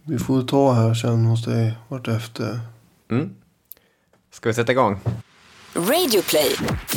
Vi får ta här sen hos dig vartefter. Ska vi sätta igång? Radioplay.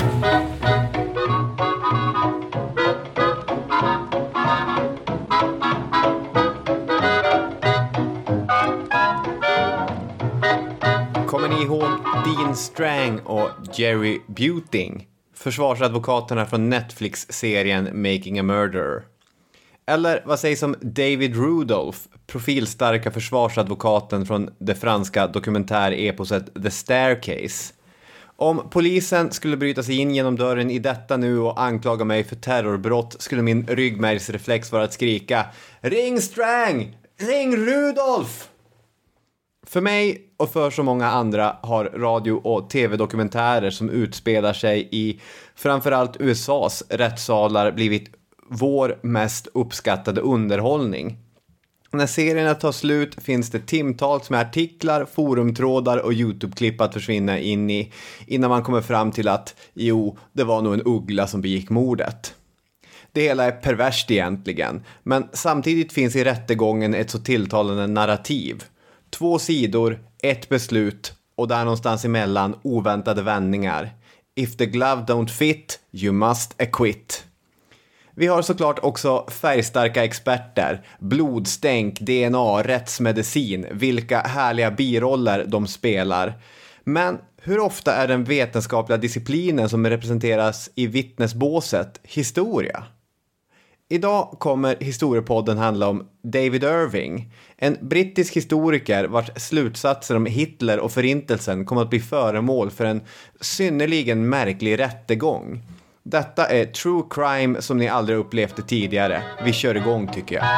Kommer ni ihåg Dean Strang och Jerry Buting? Försvarsadvokaterna från Netflix-serien Making a Murderer. Eller vad sägs om David Rudolph, profilstarka försvarsadvokaten från det franska dokumentäreposet The Staircase. Om polisen skulle bryta sig in genom dörren i detta nu och anklaga mig för terrorbrott skulle min ryggmärgsreflex vara att skrika: Ring Strang! Ring Rudolph! För mig och för så många andra har radio- och tv-dokumentärer som utspelar sig i framförallt USAs rättssalar blivit vår mest uppskattade underhållning. När serierna tar slut finns det timtals med artiklar, forumtrådar och YouTube-klipp att försvinna in i innan man kommer fram till att det var nog en uggla som begick mordet. Det hela är perverst egentligen, men samtidigt finns i rättegången ett så tilltalande narrativ. 2 sidor, ett beslut och där någonstans emellan oväntade vändningar. If the glove don't fit, you must acquit. Vi har såklart också färgstarka experter, blodstänk, DNA, rättsmedicin, vilka härliga biroller de spelar. Men hur ofta är den vetenskapliga disciplinen som representeras i vittnesbåset historia? Idag kommer historiepodden handla om David Irving, en brittisk historiker vars slutsatser om Hitler och förintelsen kommer att bli föremål för en synnerligen märklig rättegång. Detta är true crime som ni aldrig upplevt det tidigare. Vi kör igång tycker jag.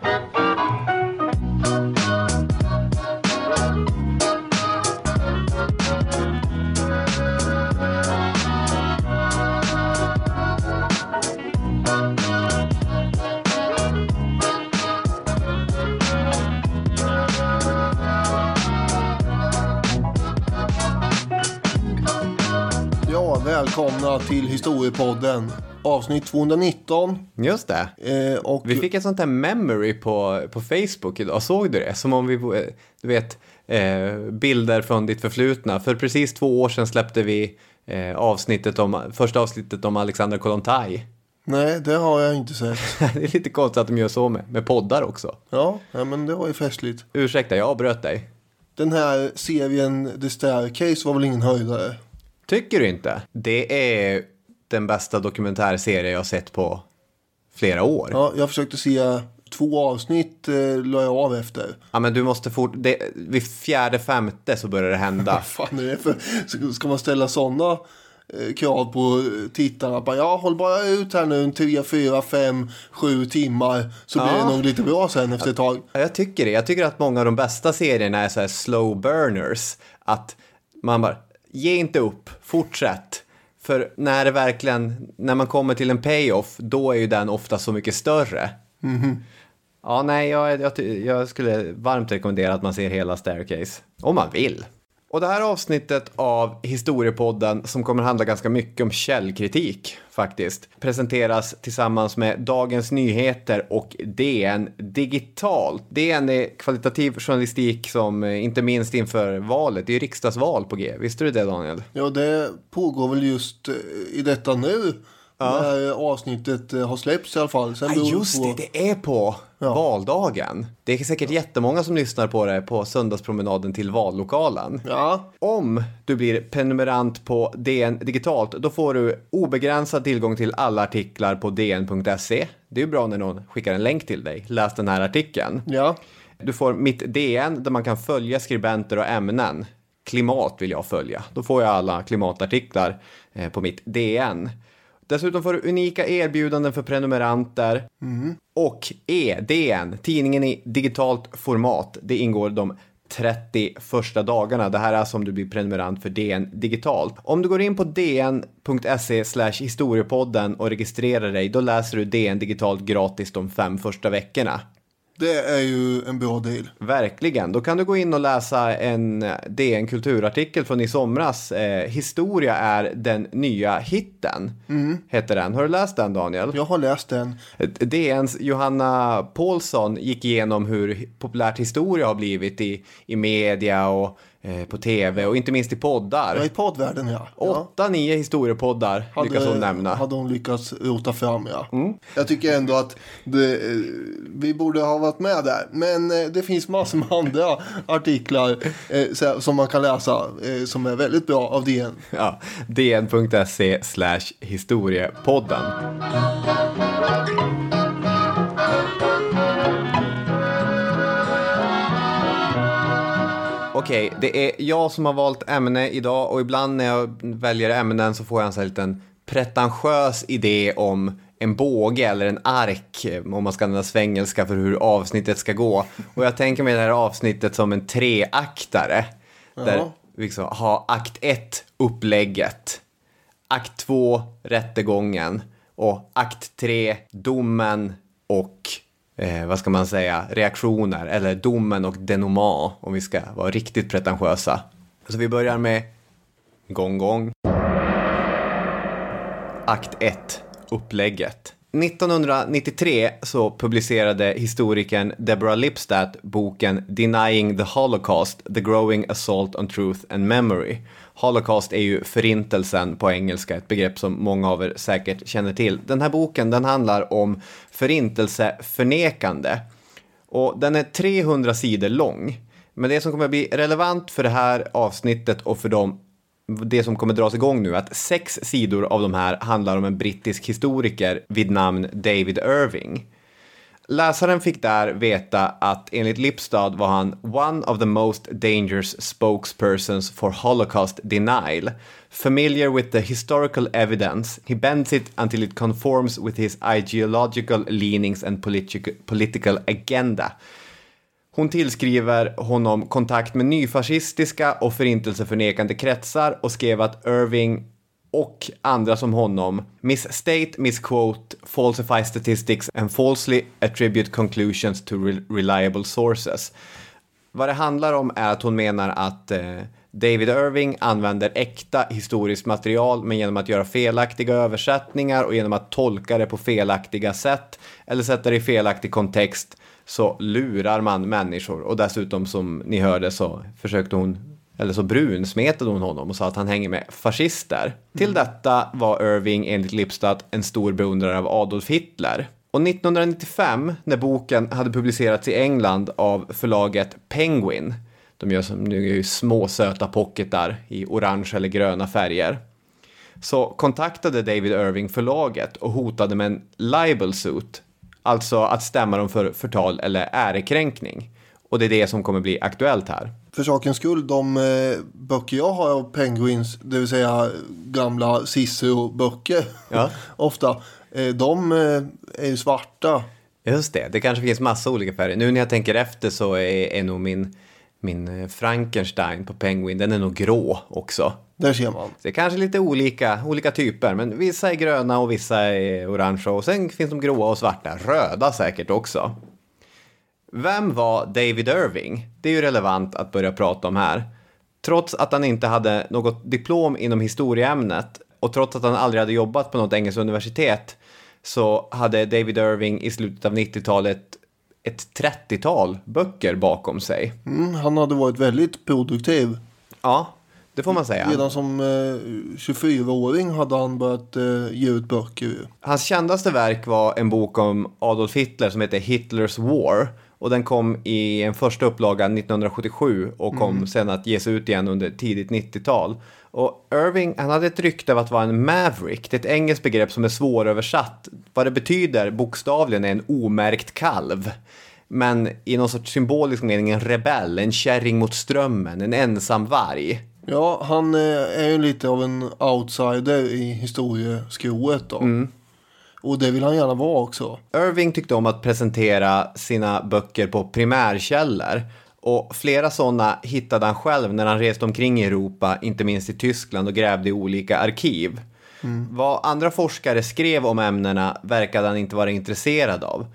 Välkomna till Historiepodden, avsnitt 219. Just det. Och vi fick ett sånt här memory på Facebook idag. Såg du det? Som om vi, du vet, bilder från ditt förflutna. För precis 2 år sedan släppte vi första avsnittet om Alexander Kollontaj. Nej, det har jag inte sett. Det är lite konstigt att de gör så med poddar också. Ja, men det var ju festligt. Ursäkta, jag avbröt dig. Den här serien The Staircase var väl ingen höjdare? Tycker du inte? Det är den bästa dokumentärserie jag har sett på flera år. Ja, jag försökte se 2 avsnitt, la jag av efter. Ja, men du måste vid 4:e, så börjar det hända. Vad fan är det för? Ska man ställa sådana krav på tittarna? Håll bara ut här nu 3, 4, 5, 7 timmar så blir det nog lite bra sen efter ett tag. Ja, jag tycker det. Jag tycker att många av de bästa serierna är så här slow burners. Att man bara, ge inte upp, fortsätt. För när man kommer till en payoff, då är ju den ofta så mycket större. Mm-hmm. Ja, nej, jag skulle varmt rekommendera att man ser hela Staircase. Om man vill. Och det här avsnittet av Historiepodden, som kommer handla ganska mycket om källkritik faktiskt, presenteras tillsammans med Dagens Nyheter och DN Digitalt. DN är kvalitativ journalistik som inte minst inför valet, det är riksdagsval på G. Visste du det, Daniel? Ja, det pågår väl just i detta nu. Ja. När avsnittet har släppts i alla fall. Sen Just det är på valdagen. Det är säkert jättemånga som lyssnar på det på söndagspromenaden till vallokalen. Ja. Om du blir prenumerant på DN Digitalt, då får du obegränsad tillgång till alla artiklar på dn.se. Det är ju bra när någon skickar en länk till dig. Läs den här artikeln. Ja. Du får mitt DN där man kan följa skribenter och ämnen. Klimat vill jag följa. Då får jag alla klimatartiklar på mitt DN. Dessutom får du unika erbjudanden för prenumeranter. Och DN, tidningen i digitalt format. Det ingår de 30 första dagarna. Det här är som du blir prenumerant för DN digitalt. Om du går in på dn.se/historiepodden och registrerar dig, då läser du DN digitalt gratis de 5 första veckorna. Det är ju en bra deal. Verkligen. Då kan du gå in och läsa en DN Kulturartikel från i somras. Historia är den nya hitten, heter den. Har du läst den, Daniel? Jag har läst den. DNs Johanna Paulsson gick igenom hur populärt historia har blivit i media och på tv och inte minst i poddar. Ja, i poddvärlden, ja. 8-9 historiepoddar lyckas hon nämna. Hade hon lyckats rota fram, ja. Jag tycker ändå att vi borde ha varit med där. Men det finns massor med andra artiklar som man kan läsa som är väldigt bra av DN. Ja, dn.se/historiepodden. Okej, det är jag som har valt ämne idag och ibland när jag väljer ämnen så får jag en sån här liten pretentiös idé om en båge eller en ark, om man ska använda svengelska för hur avsnittet ska gå. Och jag tänker mig det här avsnittet som en treaktare. Där vi liksom har akt 1 upplägget, akt 2 rättegången och akt 3 domen och vad ska man säga, reaktioner, eller domen och denouement om vi ska vara riktigt pretentiösa. Så vi börjar med gång. Akt 1, upplägget. 1993 så publicerade historikern Deborah Lipstadt boken Denying the Holocaust, The Growing Assault on Truth and Memory. Holocaust är ju förintelsen på engelska, ett begrepp som många av er säkert känner till. Den här boken, den handlar om förintelseförnekande. Och den är 300 sidor lång. Men det som kommer att bli relevant för det här avsnittet och för det som kommer dras igång nu är att 6 sidor av de här handlar om en brittisk historiker vid namn David Irving. Läsaren fick där veta att enligt Lipstadt var han one of the most dangerous spokespersons for Holocaust denial. Familiar with the historical evidence, he bends it until it conforms with his ideological leanings and political agenda. Hon tillskriver honom kontakt med nyfascistiska och förintelseförnekande kretsar och skrev att Irving och andra som honom misstate, misquote, falsify statistics and falsely attribute conclusions to reliable sources. Vad det handlar om är att hon menar att David Irving använder äkta historiskt material men genom att göra felaktiga översättningar och genom att tolka det på felaktiga sätt eller sätta det i felaktig kontext så lurar man människor. Och dessutom, som ni hörde, så försökte hon, eller så brunsmetade hon honom och sa att han hänger med fascister. Till detta var Irving enligt Lipstadt en stor beundrare av Adolf Hitler. Och 1995, när boken hade publicerats i England av förlaget Penguin, de gör som nu små söta pocketar i orange eller gröna färger, så kontaktade David Irving förlaget och hotade med en libel suit, alltså att stämma dem för förtal eller ärekränkning. Och det är det som kommer bli aktuellt här. För sakens skull, de böcker jag har av Penguins, det vill säga gamla Cicero-böcker, ofta, de är ju svarta. Just det, det kanske finns massa olika färger. Nu när jag tänker efter så är nog min Frankenstein på Penguin, den är nog grå också. Där ser man. Det är kanske lite olika typer, men vissa är gröna och vissa är orange och sen finns de gråa och svarta, röda säkert också. Vem var David Irving? Det är ju relevant att börja prata om här. Trots att han inte hade något diplom inom historieämnet och trots att han aldrig hade jobbat på något engelskt universitet så hade David Irving i slutet av 90-talet ett 30-tal böcker bakom sig. Han hade varit väldigt produktiv. Ja, det får man säga. Redan som 24-åring hade han börjat ge ut böcker. Hans kändaste verk var en bok om Adolf Hitler som heter Hitler's War. Och den kom i en första upplaga 1977 och kom sen att ges ut igen under tidigt 90-tal. Och Irving, han hade ett rykte av att vara en maverick. Det är ett engelskt begrepp som är svåröversatt. Vad det betyder bokstavligen är en omärkt kalv. Men i någon sorts symbolisk mening en rebell, en kärring mot strömmen, en ensam varg. Ja, han är ju lite av en outsider i historieskroet då. Och det vill han gärna vara också. Irving tyckte om att presentera sina böcker på primärkällor. Och flera sådana hittade han själv när han reste omkring i Europa, inte minst i Tyskland, och grävde i olika arkiv. Vad andra forskare skrev om ämnena verkade han inte vara intresserad av.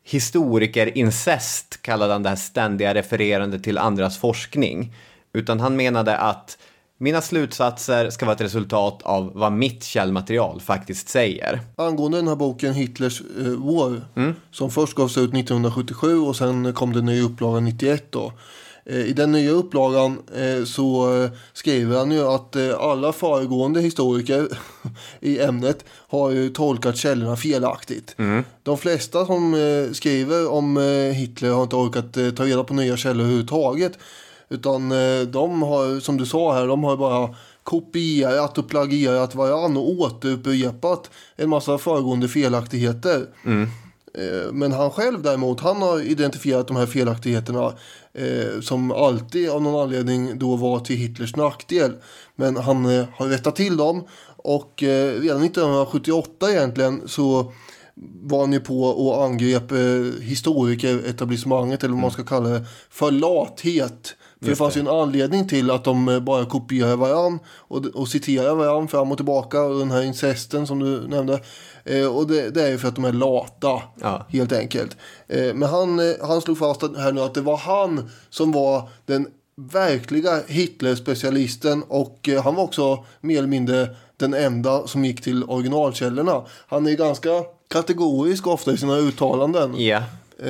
historikerincest kallade han det här ständiga refererande till andras forskning. Utan han menade att mina slutsatser ska vara ett resultat av vad mitt källmaterial faktiskt säger. Angående den här boken Hitlers år, som först gavs ut 1977 och sen kom det nya upplagan 91 då. I den nya upplagan så skriver han ju att alla föregående historiker i ämnet har ju tolkat källorna felaktigt. De flesta som skriver om Hitler har inte orkat ta reda på nya källor överhuvudtaget. Utan de har, som du sa här, de har bara kopierat och plagierat varann och återupprepat en massa föregående felaktigheter. Men han själv däremot, han har identifierat de här felaktigheterna som alltid av någon anledning då var till Hitlers nackdel. Men han har rättat till dem och redan 1978 egentligen så var han ju på och angrep historikeretablissemanget, eller vad man ska kalla det, för lathet. För det fanns ju en anledning till att de bara kopierar varann och citerar varann fram och tillbaka. Och den här incesten som du nämnde. Och det är ju för att de är lata, helt enkelt. Men han slog fast här nu att det var han som var den verkliga Hitler-specialisten. Och han var också mer eller mindre den enda som gick till originalkällorna. Han är ganska kategorisk ofta i sina uttalanden. Ja.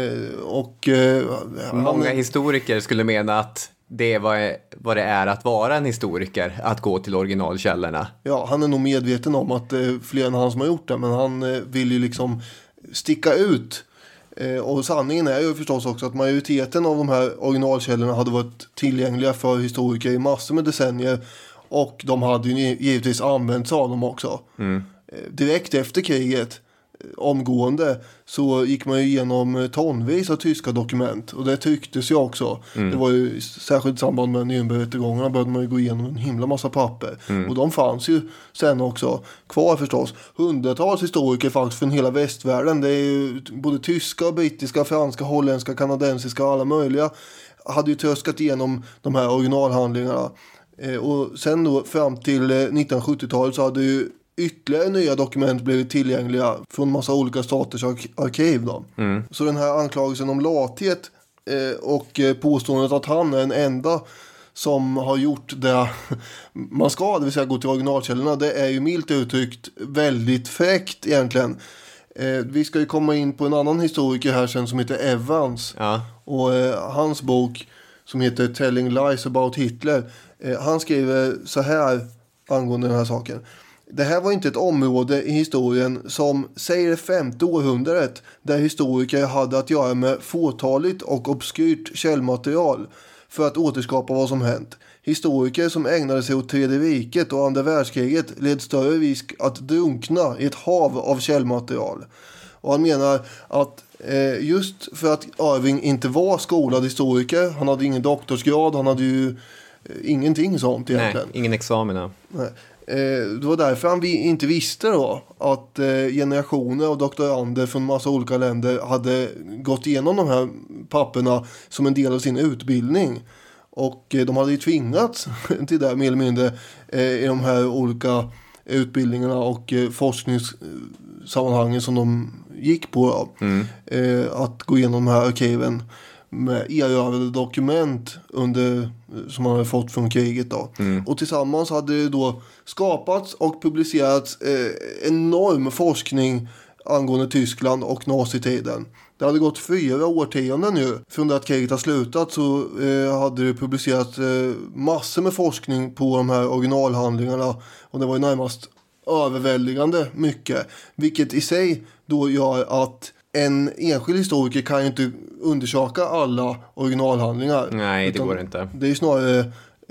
Många historiker skulle mena att det är vad det är att vara en historiker, att gå till originalkällorna. Ja, han är nog medveten om att det är fler än han som har gjort det, men han vill ju liksom sticka ut. Och sanningen är ju förstås också att majoriteten av de här originalkällorna hade varit tillgängliga för historiker i massor med decennier, och de hade ju givetvis använts av dem också. Direkt efter kriget, omgående, så gick man ju igenom tonvis av tyska dokument, och det tycktes ju också. Det var ju särskilt i samband med Nürnbergrättegångarna började man ju gå igenom en himla massa papper, och de fanns ju sen också kvar förstås. Hundratals historiker faktiskt från hela västvärlden, det är ju både tyska, brittiska, franska, holländska, kanadensiska och alla möjliga, hade ju tröskat igenom de här originalhandlingarna. Och sen då fram till 1970-talet så hade ju ytterligare nya dokument blivit tillgängliga från massa olika staters arkiv då. Så den här anklagelsen om lathet och påståendet att han är den enda som har gjort det man ska, det vill säga gå till originalkällorna, det är ju milt uttryckt väldigt fräckt egentligen. Vi ska ju komma in på en annan historiker här sen som heter Evans. Och hans bok som heter Telling Lies About Hitler, han skriver så här angående den här saken. Det här var inte ett område i historien som, säger det 5:e århundradet, där historiker hade att göra med fåtaligt och obskyrt källmaterial för att återskapa vad som hänt. Historiker som ägnade sig åt Tredje riket och andra världskriget led större risk att drunkna i ett hav av källmaterial. Och han menar att just för att Irving inte var skolad historiker, han hade ingen doktorsgrad, han hade ju ingenting sånt egentligen. Nej, ingen examen. Nej. Det var därför han inte visste då att generationer av doktorander från massa olika länder hade gått igenom de här papperna som en del av sin utbildning. Och de hade ju tvingats till det mer eller mindre i de här olika utbildningarna och forskningssammanhangen som de gick på. Att gå igenom de här arkiven med erövrade dokument som man hade fått från kriget då. Och tillsammans hade det då skapats och publicerats enorm forskning angående Tyskland och nazitiden. Det hade gått 4 årtionden nu. Från det att kriget har slutat så hade det publicerats massor med forskning på de här originalhandlingarna, och det var ju närmast överväldigande mycket. Vilket i sig då gör att en enskild historiker kan ju inte undersöka alla originalhandlingar. Nej, det går inte. Det är ju snarare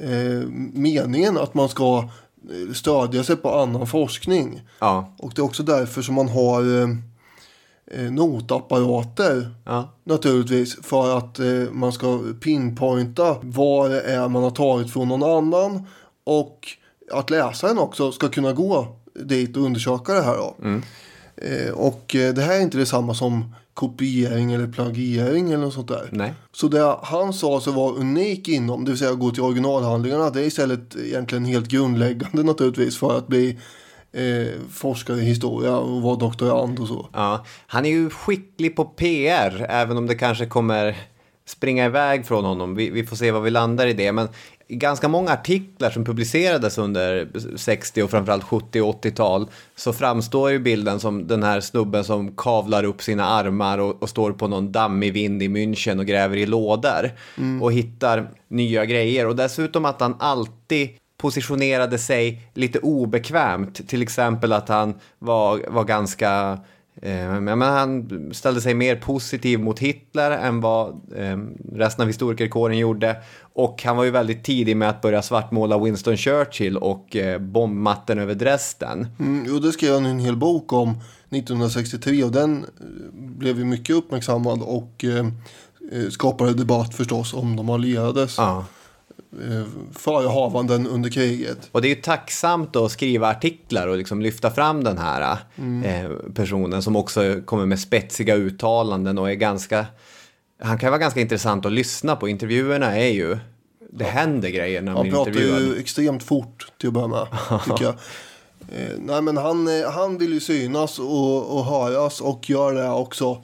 meningen att man ska stödja sig på annan forskning. Ja. Och det är också därför som man har notapparater. Ja. Naturligtvis, för att man ska pinpointa vad det är man har tagit från någon annan, och att läsaren också ska kunna gå dit och undersöka det här då. Och det här är inte detsamma som kopiering eller plagiering eller något sånt där. Nej. Så det han sa så var unik inom, det vill säga gå till originalhandlingarna, det är istället egentligen helt grundläggande naturligtvis för att bli forskar i historia och var doktorand och så. Ja, han är ju skicklig på PR, även om det kanske kommer springa iväg från honom. Vi får se vad vi landar i det, men ganska många artiklar som publicerades under 60 och framförallt 70- och 80-tal så framstår ju bilden som den här snubben som kavlar upp sina armar och står på någon dammig vind i München och gräver i lådor och hittar nya grejer. Och dessutom att han alltid positionerade sig lite obekvämt. Till exempel att han var ganska... men han ställde sig mer positiv mot Hitler än vad resten av historikerkåren gjorde. Och han var ju väldigt tidig med att börja svartmåla Winston Churchill och bombmatten över Dresden. Jo, det skrev han en hel bok om 1963 och den blev ju mycket uppmärksammad och skapade debatt förstås om de allierades förehavanden under kriget. Och det är ju tacksamt att skriva artiklar och liksom lyfta fram den här personen som också kommer med spetsiga uttalanden och är ganska... Han kan vara ganska intressant att lyssna på. Intervjuerna är ju... Det händer grejer när man blir intervjuad. Han pratar ju extremt fort till att börja med, tycker jag. Nej, men han vill ju synas och höras och gör det också.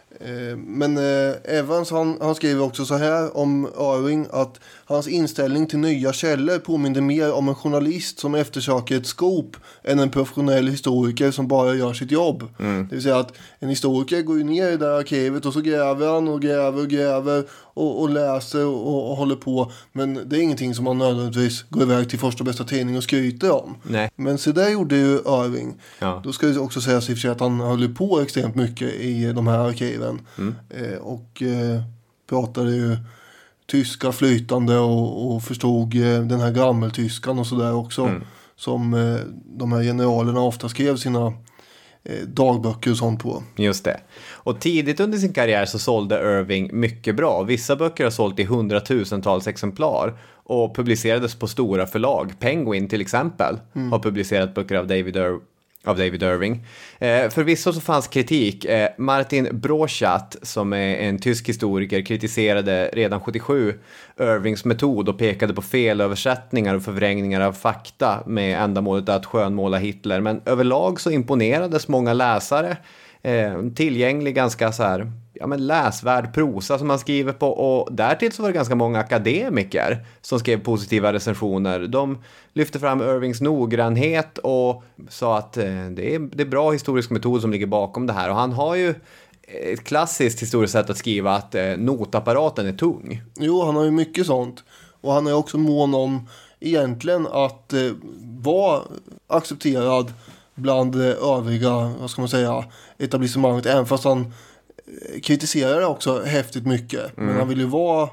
Men Evans han skriver också så här om Irving att hans inställning till nya källor påminner mer om en journalist som eftersöker ett scoop än en professionell historiker som bara gör sitt jobb. Det vill säga att en historiker går ju ner i det här arkivet och så gräver han och gräver och läser och håller på. Men det är ingenting som man nödvändigtvis går iväg till första bästa tidning och skryter om. Nej. Men så där gjorde ju Irving. Ja. Då ska det också sägas i och för sig att han höll på extremt mycket i de här arkiven. Och pratade ju tyska flytande och förstod den här gammeltyskan och sådär också. Som de här generalerna ofta skrev sina dagböcker och sånt på. Just det. Och tidigt under sin karriär så sålde Irving mycket bra. Vissa böcker har sålt i 100,000-tals exemplar och publicerades på stora förlag. Penguin till exempel har publicerat böcker av David Irving. Förvisso så fanns kritik. Martin Broschat, som är en tysk historiker, kritiserade redan 77 Irvings metod och pekade på felöversättningar och förvrängningar av fakta med ändamålet att skönmåla Hitler. Men överlag så imponerades många läsare. Tillgänglig ganska så här, läsvärd prosa som man skriver på, och därtill så var det ganska många akademiker som skrev positiva recensioner. De lyfte fram Irvings noggrannhet och sa att det är bra historisk metod som ligger bakom det här, och han har ju ett klassiskt historiskt sätt att skriva att notapparaten är tung. Jo, han har ju mycket sånt, och han är också mån om egentligen att vara accepterad bland övriga, vad ska man säga, etablissemanget, även fast han kritiserar det också häftigt mycket. Men han vill ju vara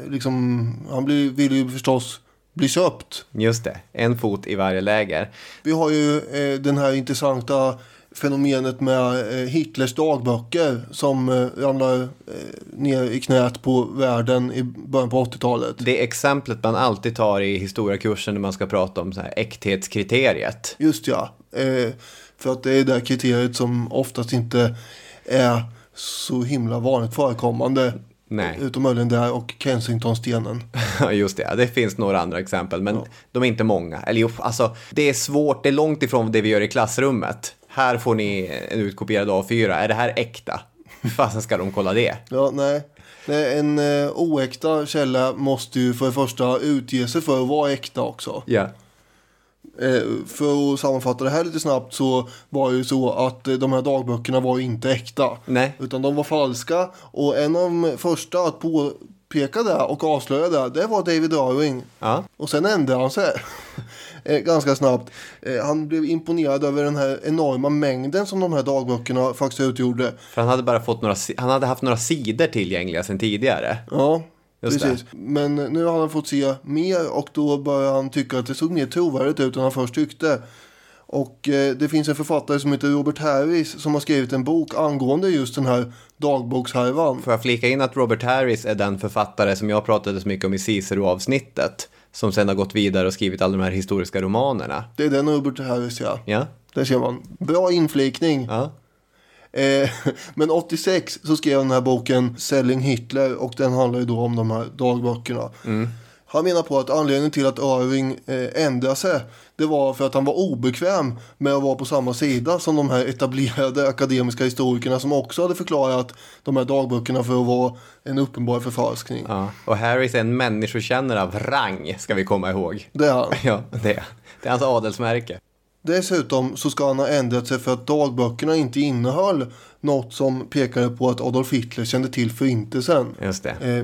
vill ju förstås bli köpt. Just det, en fot i varje läger. Vi har ju den här intressanta fenomenet med Hitlers dagböcker som ramlar ner i knät på världen i början på 80-talet. Det är exemplet man alltid tar i historiekursen när man ska prata om så här äkthetskriteriet. Just ja, för att det är det kriteriet som oftast inte är så himla vanligt förekommande. Nej. Utom möjligen där och Kensingtonstenen. Just det, det finns några andra exempel, men de är inte många. Eller alltså, det är svårt, det är långt ifrån det vi gör i klassrummet. Här får ni en utkopierad A4. Är det här äkta? Hur fasen ska de kolla det? Ja, nej. En oäkta källa måste ju för det första utge sig för att vara äkta också. Ja. För att sammanfatta det här lite snabbt så var det ju så att de här dagböckerna var inte äkta. Nej. Utan de var falska. Och en av de första att påpeka det och avslöja det var David Irving. Ja. Och sen ändrade han sig ganska snabbt. Han blev imponerad över den här enorma mängden som de här dagböckerna faktiskt utgjorde. För han hade haft några sidor tillgängliga sedan tidigare. Ja. Just precis. det. Men nu har han fått se mer och då börjar han tycka att det såg mer trovärdigt ut än han först tyckte. Och det finns en författare som heter Robert Harris som har skrivit en bok angående just den här dagbokshärvan. Får jag flika in att Robert Harris är den författare som jag pratade så mycket om i Cicero-avsnittet, som sen har gått vidare och skrivit alla de här historiska romanerna. Det är den Robert Harris, ja. Ja. Där ser man. Bra inflikning. Ja. Men 86 så skrev den här boken Selling Hitler och den handlar ju då om de här dagböckerna. Han menar på att anledningen till att Irving ändrade sig, det var för att han var obekväm med att vara på samma sida som de här etablerade akademiska historikerna som också hade förklarat de här dagböckerna för att vara en uppenbar förfalskning. Ja. Och Harris är en människokännare av rang, ska vi komma ihåg. Det är han. Ja, det är hans adelsmärke. Dessutom så ska han ha ändrat sig för att dagböckerna inte innehöll något som pekade på att Adolf Hitler kände till förintelsen. Just det.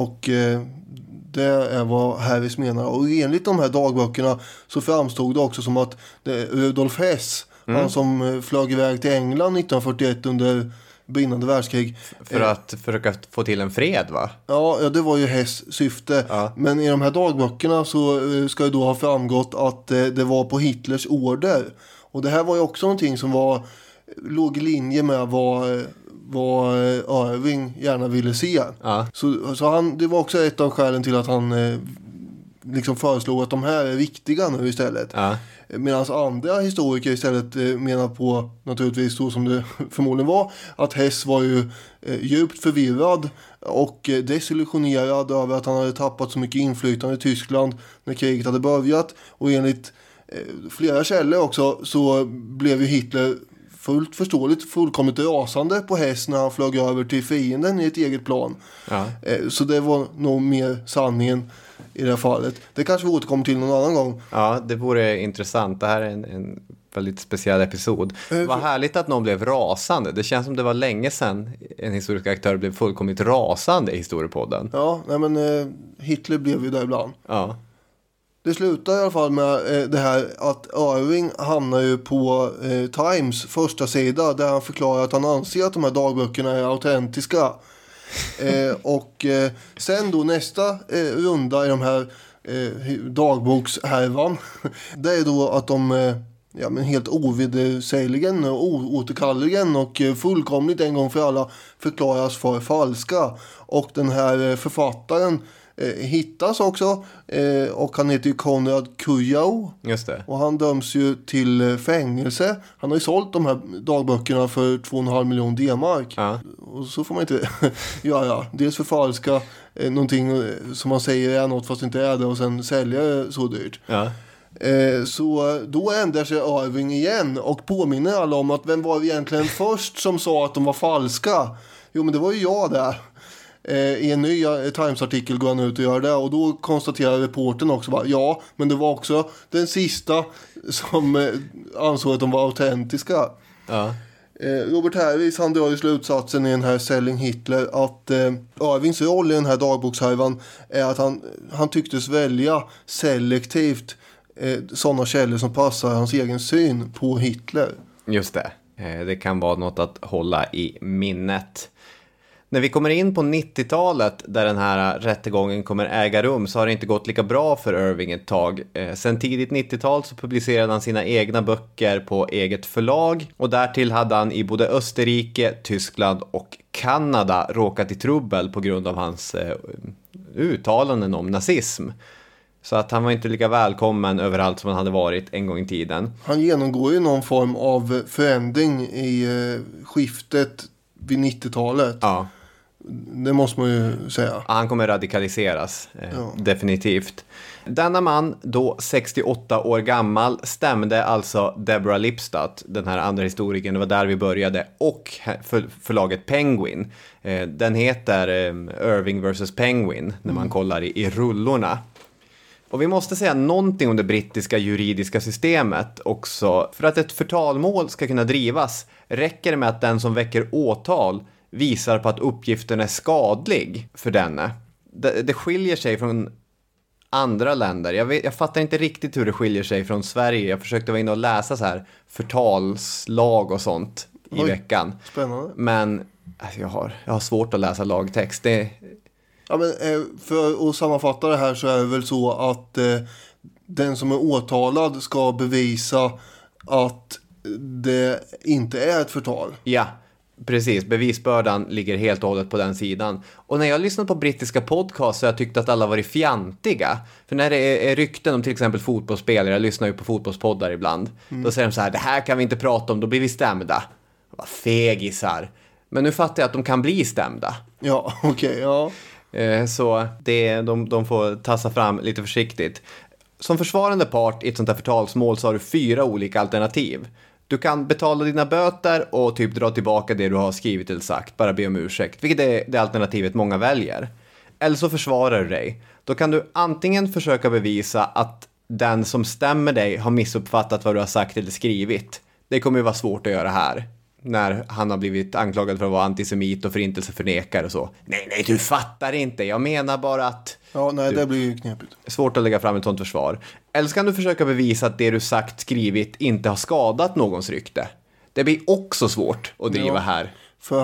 Det är vad Harris menar. Och enligt de här dagböckerna så framstod det också som att Rudolf Hess, han som flög iväg till England 1941 under brinnande världskrig. För att försöka få till en fred, va? Ja, det var ju Hess syfte. Ja. Men i de här dagböckerna så ska det då ha framgått att det var på Hitlers order. Och det här var ju också någonting som låg i linje med vad Irving gärna ville se. Ja. Så det var också ett av skälen till att han liksom föreslog att de här är viktiga nu istället. Ja. Medan andra historiker istället menar på, naturligtvis så som det förmodligen var, att Hess var ju djupt förvirrad och desillusionerad över att han hade tappat så mycket inflytande i Tyskland när kriget hade börjat. Och enligt flera källor också så blev ju Hitler fullt förståeligt fullkomligt rasande på Hess när han flög över till fienden i ett eget plan. Ja. Så det var nog mer sanningen i det här fallet. Det kanske vi återkommer till någon annan gång. Ja, det vore intressant. Det här är en väldigt speciell episod. Vad härligt att någon blev rasande. Det känns som det var länge sedan en historisk aktör blev fullkomligt rasande i historiepodden. Ja, nej men Hitler blev ju där ibland. Ja. Det slutar i alla fall med det här att Irving hamnar ju på Times första sida där han förklarar att han anser att de här dagböckerna är autentiska. Och sen då nästa runda i de här dagbokshärvan, det är då att de helt ovedersägligen och oåterkalleligen och fullkomligt en gång för alla förklaras för falska. Och den här författaren hittas också och han heter ju Konrad Kujau. Just det. Och han döms ju till fängelse. Han har ju sålt de här dagböckerna för 2,5 miljoner D-mark. Ja. Och så får man inte göra. Dels förfalska någonting som man säger är något fast inte är det och sen sälja det så dyrt. Ja. Så då ändrar sig Irving igen och påminner alla om att vem var egentligen först som sa att de var falska? Jo, men det var ju jag där. I en ny Times-artikel går han ut och gör det. Och då konstaterar reportern också ja, men det var också den sista som ansåg att de var autentiska. Ja. Robert Harris, han drar i slutsatsen i den här Selling Hitler att Irvings roll i den här dagbokshärvan är att han tycktes välja selektivt sådana källor som passar hans egen syn på Hitler. Just det. Det kan vara något att hålla i minnet. När vi kommer in på 90-talet där den här rättegången kommer äga rum så har det inte gått lika bra för Irving ett tag. Sen tidigt 90-tal så publicerade han sina egna böcker på eget förlag och därtill hade han i både Österrike, Tyskland och Kanada råkat i trubbel på grund av hans uttalanden om nazism. Så att han var inte lika välkommen överallt som han hade varit en gång i tiden. Han genomgår ju någon form av förändring i skiftet vid 90-talet. Ja. Det måste man ju säga. Han kommer radikaliseras, definitivt. Denna man, då 68 år gammal, stämde alltså Deborah Lipstadt, den här andra historikern, det var där vi började, och förlaget Penguin. Den heter Irving vs. Penguin när man kollar i rullorna. Och vi måste säga någonting om det brittiska juridiska systemet också. För att ett förtalmål ska kunna drivas räcker det med att den som väcker åtal visar på att uppgiften är skadlig för denne. Det skiljer sig från andra länder. Jag fattar inte riktigt hur det skiljer sig från Sverige. Jag försökte vara inne och läsa så här förtalslag och sånt i veckan. Spännande. Men alltså, jag har svårt att läsa lagtext. Ja, men för att sammanfatta det här så är det väl så att den som är åtalad ska bevisa att det inte är ett förtal. Ja, precis. Bevisbördan ligger helt och hållet på den sidan. Och när jag lyssnat på brittiska podcast så har jag tyckt att alla varit fjantiga. För när det är rykten om till exempel fotbollsspelare, jag lyssnar ju på fotbollspoddar ibland. Då säger de så här, det här kan vi inte prata om, då blir vi stämda. Vad fegisar. Men nu fattar jag att de kan bli stämda. Ja, okej, ja. Så de får tassa fram lite försiktigt. Som försvarande part i ett sånt här förtalsmål så har du 4 olika alternativ. Du kan betala dina böter och typ dra tillbaka det du har skrivit eller sagt. Bara be om ursäkt. Vilket är det alternativet många väljer. Eller så försvarar du dig. Då kan du antingen försöka bevisa att den som stämmer dig har missuppfattat vad du har sagt eller skrivit. Det kommer ju vara svårt att göra här. När han har blivit anklagad för att vara antisemit och förintelseförnekare och så. Nej, du fattar inte. Jag menar bara att... Ja, nej, det blir ju knepigt. Svårt att lägga fram ett sånt försvar. Eller så kan du försöka bevisa att det du sagt, skrivit inte har skadat någons rykte. Det blir också svårt att driva här. För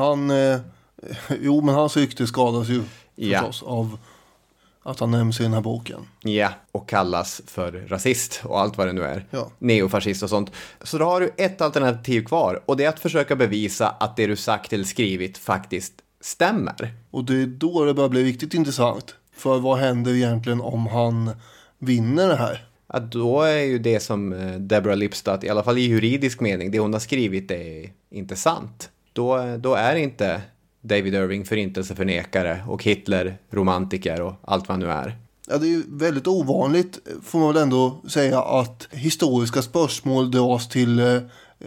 men hans rykte skadas ju förstås av att han nämns i den här boken. Ja, och kallas för rasist och allt vad det nu är. Ja. Neofascist och sånt. Så då har du ett alternativ kvar. Och det är att försöka bevisa att det du sagt eller skrivit faktiskt stämmer. Och det är då det börjar bli riktigt intressant. För vad händer egentligen om han vinner det här? Ja, då är ju det som Deborah Lipstadt, i alla fall i juridisk mening, det hon har skrivit är inte sant. Då är inte David Irving förintelseförnekare och Hitler romantiker och allt vad nu är. Ja, det är ju väldigt ovanligt, får man väl ändå säga, att historiska spörsmål dras till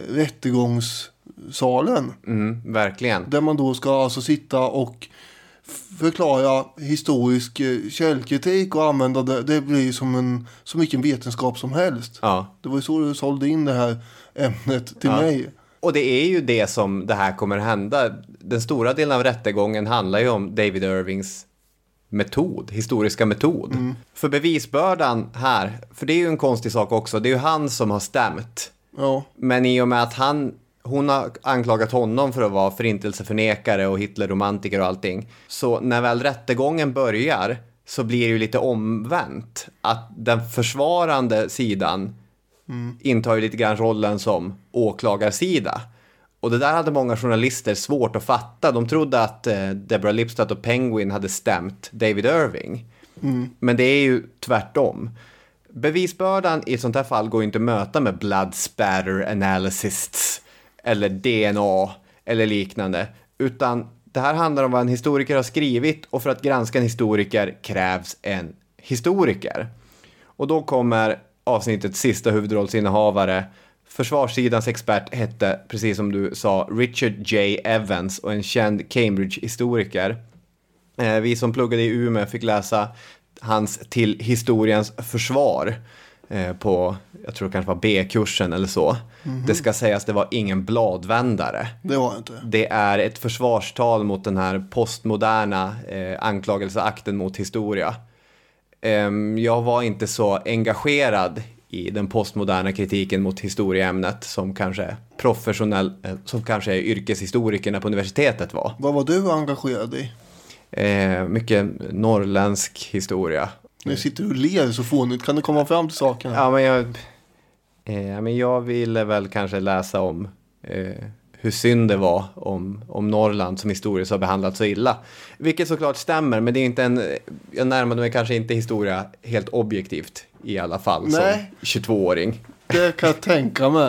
rättegångssalen. Verkligen. Där man då ska alltså sitta och förklara historisk källkritik och använda det blir som vilken vetenskap som helst. Ja. Det var ju så du sålde in det här ämnet till mig. Och det är ju det som det här kommer hända. Den stora delen av rättegången handlar ju om David Irvings historiska metod. För bevisbördan här, för det är ju en konstig sak också, det är ju han som har stämt. Ja. Men i och med att hon har anklagat honom för att vara förintelseförnekare och Hitlerromantiker och allting. Så när väl rättegången börjar så blir det ju lite omvänt. Att den försvarande sidan intar ju lite grann rollen som åklagarsida. Och det där hade många journalister svårt att fatta. De trodde att Deborah Lipstadt och Penguin hade stämt David Irving. Men det är ju tvärtom. Bevisbördan i ett sånt här fall går ju inte att möta med blood spatter analysis eller DNA eller liknande. Utan det här handlar om vad en historiker har skrivit, och för att granska en historiker krävs en historiker. Och då kommer avsnittets sista huvudrollsinnehavare. Försvarssidans expert hette, precis som du sa, Richard J. Evans och en känd Cambridge-historiker. Vi som pluggade i Umeå fick läsa hans Till historiens försvar på, jag tror det kanske var B-kursen eller så. Det ska sägas, det var ingen bladvändare. Det var inte. Det är ett försvarstal mot den här postmoderna anklagelseakten mot historia. Jag var inte så engagerad i den postmoderna kritiken mot historieämnet som kanske som kanske yrkeshistorikerna på universitetet var. Vad var du engagerad i? Mycket norrländsk historia. Nu sitter du och ler så fånigt. Kan du komma fram till saken? Ja, men jag ville väl kanske läsa om hur synd det var om Norrland som historiskt har behandlat så illa. Vilket såklart stämmer, men det är inte jag närmade mig kanske inte historia helt objektivt i alla fall. Nej. Som 22-åring. Det kan jag tänka mig.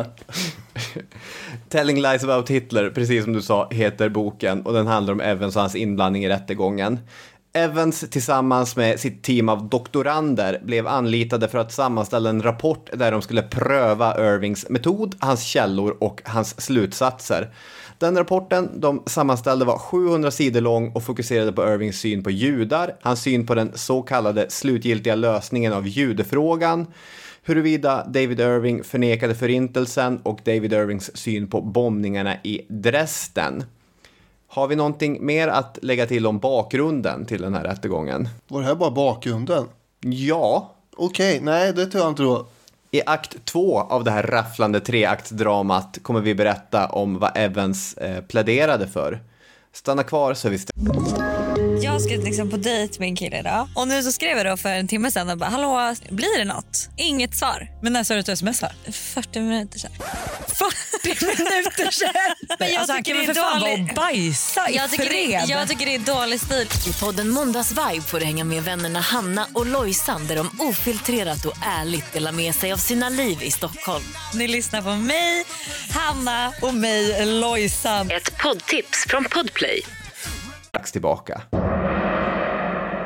Telling Lies About Hitler, precis som du sa, heter boken, och den handlar om Evans och hans inblandning i rättegången. Evans tillsammans med sitt team av doktorander blev anlitade för att sammanställa en rapport där de skulle pröva Irvings metod, hans källor och hans slutsatser. Den rapporten de sammanställde var 700 sidor lång och fokuserade på Irvings syn på judar, hans syn på den så kallade slutgiltiga lösningen av judefrågan, huruvida David Irving förnekade förintelsen och David Irvings syn på bombningarna i Dresden. Har vi någonting mer att lägga till om bakgrunden till den här rättegången? Var det här bara bakgrunden? Ja. Okej, nej det tror jag inte då. I akt 2 av det här rafflande treaktsdramat kommer vi berätta om vad Evans pläderade för. Stanna kvar så vi... Jag ska liksom på dejt med en kille idag. Och nu så skrev jag då för en timme sedan och bara, hallå, blir det något? Inget svar. Men när sa du att du smsar? 40 minuter sedan. 40 minuter sedan? Men jag alltså, tycker han kan väl för fan vara och bajsa i fred. Jag tycker det är dålig stil. I podden Måndagsvibe får du hänga med vännerna Hanna och Lojsan, där de ofiltrerat och ärligt delar med sig av sina liv i Stockholm. Ni lyssnar på mig, Hanna och mig, Lojsan. Ett poddtips från Podplay. Tillbaka.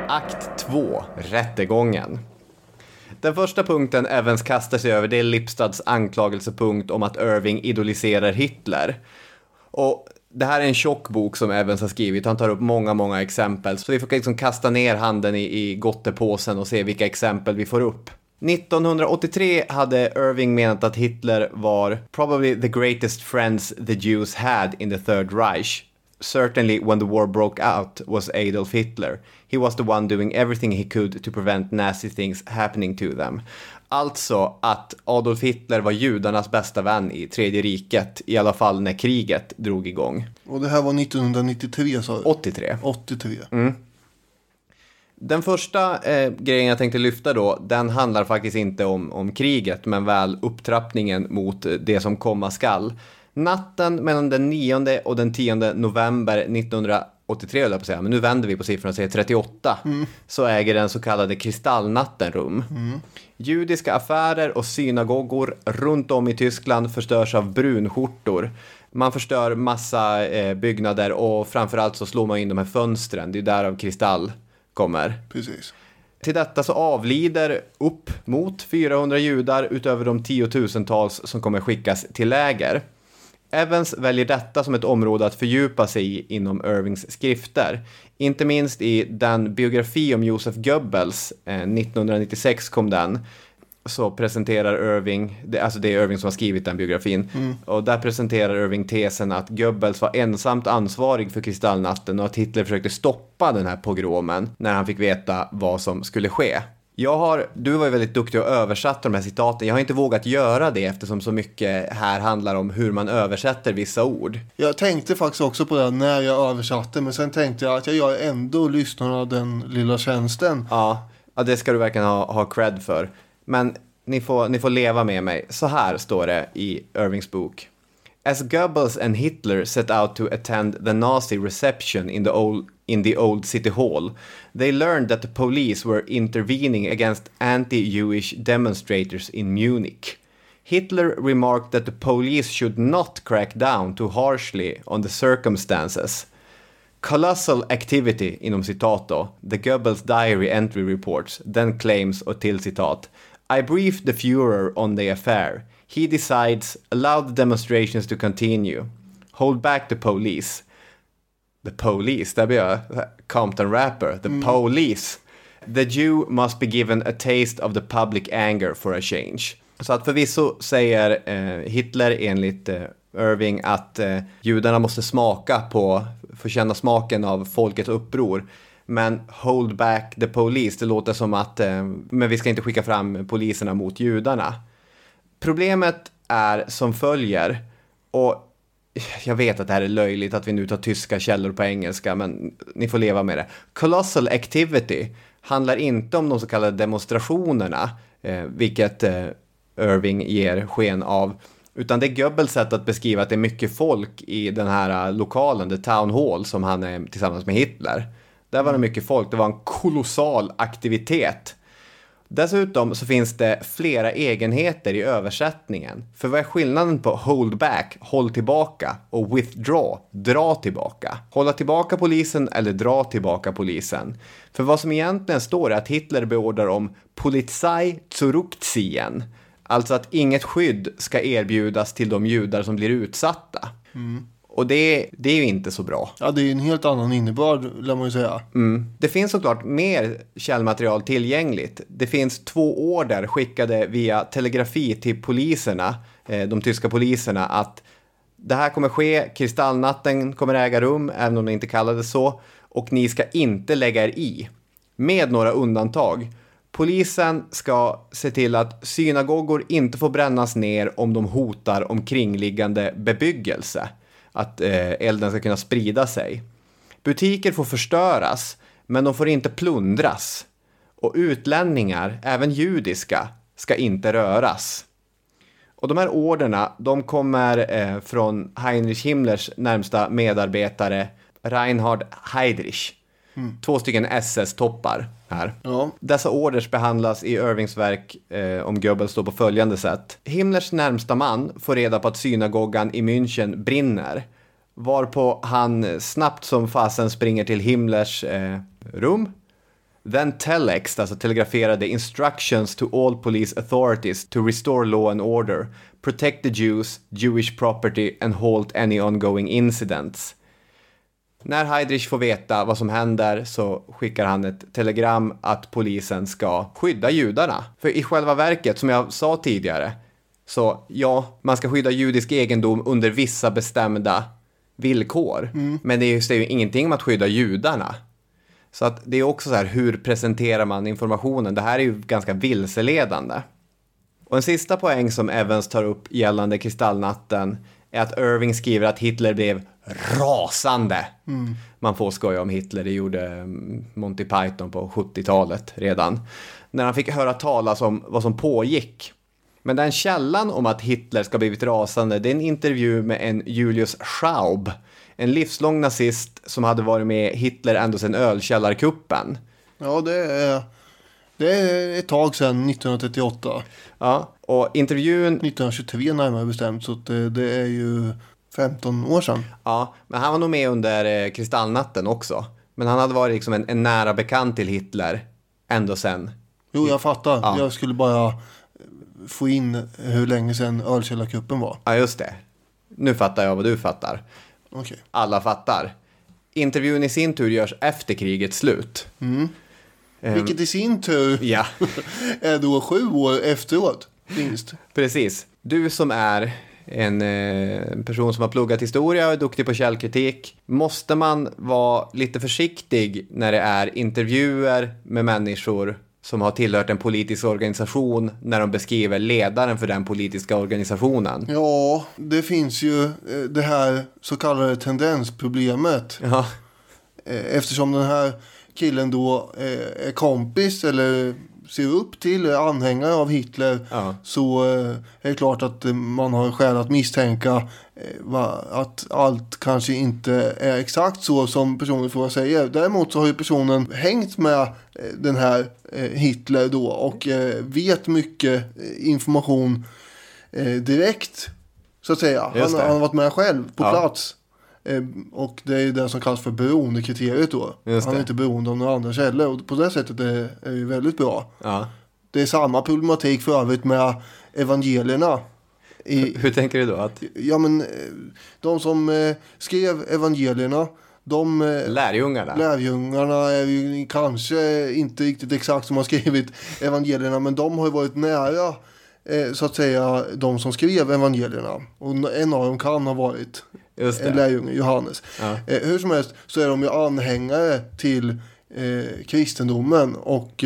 Akt 2, rättegången. Den första punkten Evans kastar sig över, det är Lipstads anklagelsepunkt om att Irving idoliserar Hitler. Och det här är en tjock bok som Evans har skrivit. Han tar upp många exempel. Så vi får liksom kasta ner handen i gottepåsen och se vilka exempel vi får upp. 1983 hade Irving menat att Hitler var probably the greatest friends the Jews had in the Third Reich. Certainly when the war broke out was Adolf Hitler. He was the one doing everything he could to prevent nasty things happening to them. Alltså att Adolf Hitler var judarnas bästa vän i Tredje riket, i alla fall när kriget drog igång. Och det här var 1993 sa du? 83. 83. Den första grejen jag tänkte lyfta då, den handlar faktiskt inte om kriget, men väl upptrappningen mot det som komma skall. Natten mellan den 9 och den 10 november 1983, höll jag på att säga, men nu vänder vi på siffrorna och säger 38, så äger den så kallade kristallnatten rum. Judiska affärer och synagogor runt om i Tyskland förstörs av brunskjortor. Man förstör massa byggnader och framförallt så slår man in de här fönstren, det är därav kristall kommer. Precis. Till detta så avlider upp mot 400 judar utöver de tiotusentals som kommer skickas till läger. Evans väljer detta som ett område att fördjupa sig i inom Irvings skrifter. Inte minst i den biografi om Joseph Goebbels, 1996 kom den, så presenterar Irving, alltså det är Irving som har skrivit den biografin, och där presenterar Irving tesen att Goebbels var ensamt ansvarig för kristallnatten och att Hitler försökte stoppa den här pogromen när han fick veta vad som skulle ske. Du var ju väldigt duktig och översatt de här citaten. Jag har inte vågat göra det eftersom så mycket här handlar om hur man översätter vissa ord. Jag tänkte faktiskt också på det när jag översatte, men sen tänkte jag att jag gör ändå lyssnarna den lilla tjänsten. Ja, det ska du verkligen ha cred för. Men ni får leva med mig. Så här står det i Irvings bok. As Goebbels and Hitler set out to attend the Nazi reception in the old city hall, they learned that the police were intervening against anti-Jewish demonstrators in Munich. Hitler remarked that the police should not crack down too harshly on the circumstances. Colossal activity, inom citat då, the Goebbels diary entry reports, then claims, och till citat, I briefed the Führer on the affair. He decides, allow the demonstrations to continue. Hold back the police. The police, där blir jag Compton rapper. The police. The Jew must be given a taste of the public anger for a change. Så att förvisso säger Hitler enligt Irving att judarna måste få känna smaken av folkets uppror. Men hold back the police, det låter som att men vi ska inte skicka fram poliserna mot judarna. Problemet är som följer, och jag vet att det här är löjligt att vi nu tar tyska källor på engelska, men ni får leva med det. Colossal activity handlar inte om de så kallade demonstrationerna, vilket Irving ger sken av, utan det är Goebbels sätt att beskriva att det är mycket folk i den här lokalen, the town hall, som han är tillsammans med Hitler. Där var det mycket folk, det var en kolossal aktivitet. Dessutom så finns det flera egenheter i översättningen. För vad är skillnaden på hold back, håll tillbaka, och withdraw, dra tillbaka? Hålla tillbaka polisen eller dra tillbaka polisen? För vad som egentligen står är att Hitler beordrar om Polizei zurückziehen. Alltså att inget skydd ska erbjudas till de judar som blir utsatta. Och det är ju inte så bra. Ja, det är en helt annan innebörd, lär man ju säga. Det finns såklart mer källmaterial tillgängligt. Det finns 2 order skickade via telegrafi till poliserna, de tyska poliserna, att det här kommer ske, kristallnatten kommer äga rum, även om det inte kallades så, och ni ska inte lägga er i. Med några undantag. Polisen ska se till att synagogor inte får brännas ner om de hotar omkringliggande bebyggelse. Att elden ska kunna sprida sig. Butiker får förstöras, men de får inte plundras. Och utlänningar, även judiska, ska inte röras. Och de här orderna, de kommer från Heinrich Himmlers närmsta medarbetare, Reinhard Heydrich. 2 stycken SS-toppar här. Ja. Dessa orders behandlas i Irvings verk om Goebbels på följande sätt. Himmlers närmsta man får reda på att synagogan i München brinner. Varpå han snabbt som fasen springer till Himmlers rum. Then telext, alltså telegraferade instructions to all police authorities to restore law and order, protect the Jews, Jewish property and halt any ongoing incidents. När Heydrich får veta vad som händer så skickar han ett telegram att polisen ska skydda judarna. För i själva verket, som jag sa tidigare, så ja, man ska skydda judisk egendom under vissa bestämda villkor. Men det är ju ingenting om att skydda judarna. Så att det är också så här, hur presenterar man informationen? Det här är ju ganska vilseledande. Och en sista poäng som Evans tar upp gällande Kristallnatten är att Irving skriver att Hitler blev rasande. Man får skoja om Hitler, det gjorde Monty Python på 70-talet redan. När han fick höra talas om vad som pågick. Men den källan om att Hitler ska blivit rasande, det är en intervju med en Julius Schaub, en livslång nazist som hade varit med Hitler ända sedan ölkällarkuppen. Ja, det är ett tag sedan, 1938. Ja, och intervjun... 1923 närmare bestämt, så det är ju 15 år sedan. Ja, men han var nog med under Kristallnatten också. Men han hade varit liksom en nära bekant till Hitler ända sedan. Jo, jag fattar. Ja. Jag skulle bara få in hur länge sedan ölkällarkuppen var. Ja, just det. Nu fattar jag vad du fattar. Okej. Alla fattar. Intervjun i sin tur görs efter krigets slut. Vilket i sin tur Ja, är då 7 år efteråt, minst. precis. Du som är en person som har pluggat historia och är duktig på källkritik, måste man vara lite försiktig när det är intervjuer med människor som har tillhört en politisk organisation när de beskriver ledaren för den politiska organisationen? Ja, det finns ju det här så kallade tendensproblemet. Ja, Eftersom den här killen då är kompis eller ser upp till, är anhängare av Hitler, Ja. så är det klart att man har skäl att misstänka att allt kanske inte är exakt så som personen får säga. Däremot så har ju personen hängt med den här Hitler då och vet mycket information direkt, så att säga. Han har varit med själv på plats. Och det är ju det som kallas för beroendekriteriet då. Han är inte beroende av några andra källor. Och på det sättet är det ju väldigt bra. ja. Det är samma problematik för övrigt med evangelierna. Hur tänker du då? Att Ja, men de som skrev evangelierna, lärjungarna är ju kanske inte riktigt exakt som har skrivit evangelierna, men de har ju varit nära så att säga de som skrev evangelierna. Och en av dem kan ha varit en lärjunge, Johannes. Ja. Hur som helst så är de ju anhängare till kristendomen och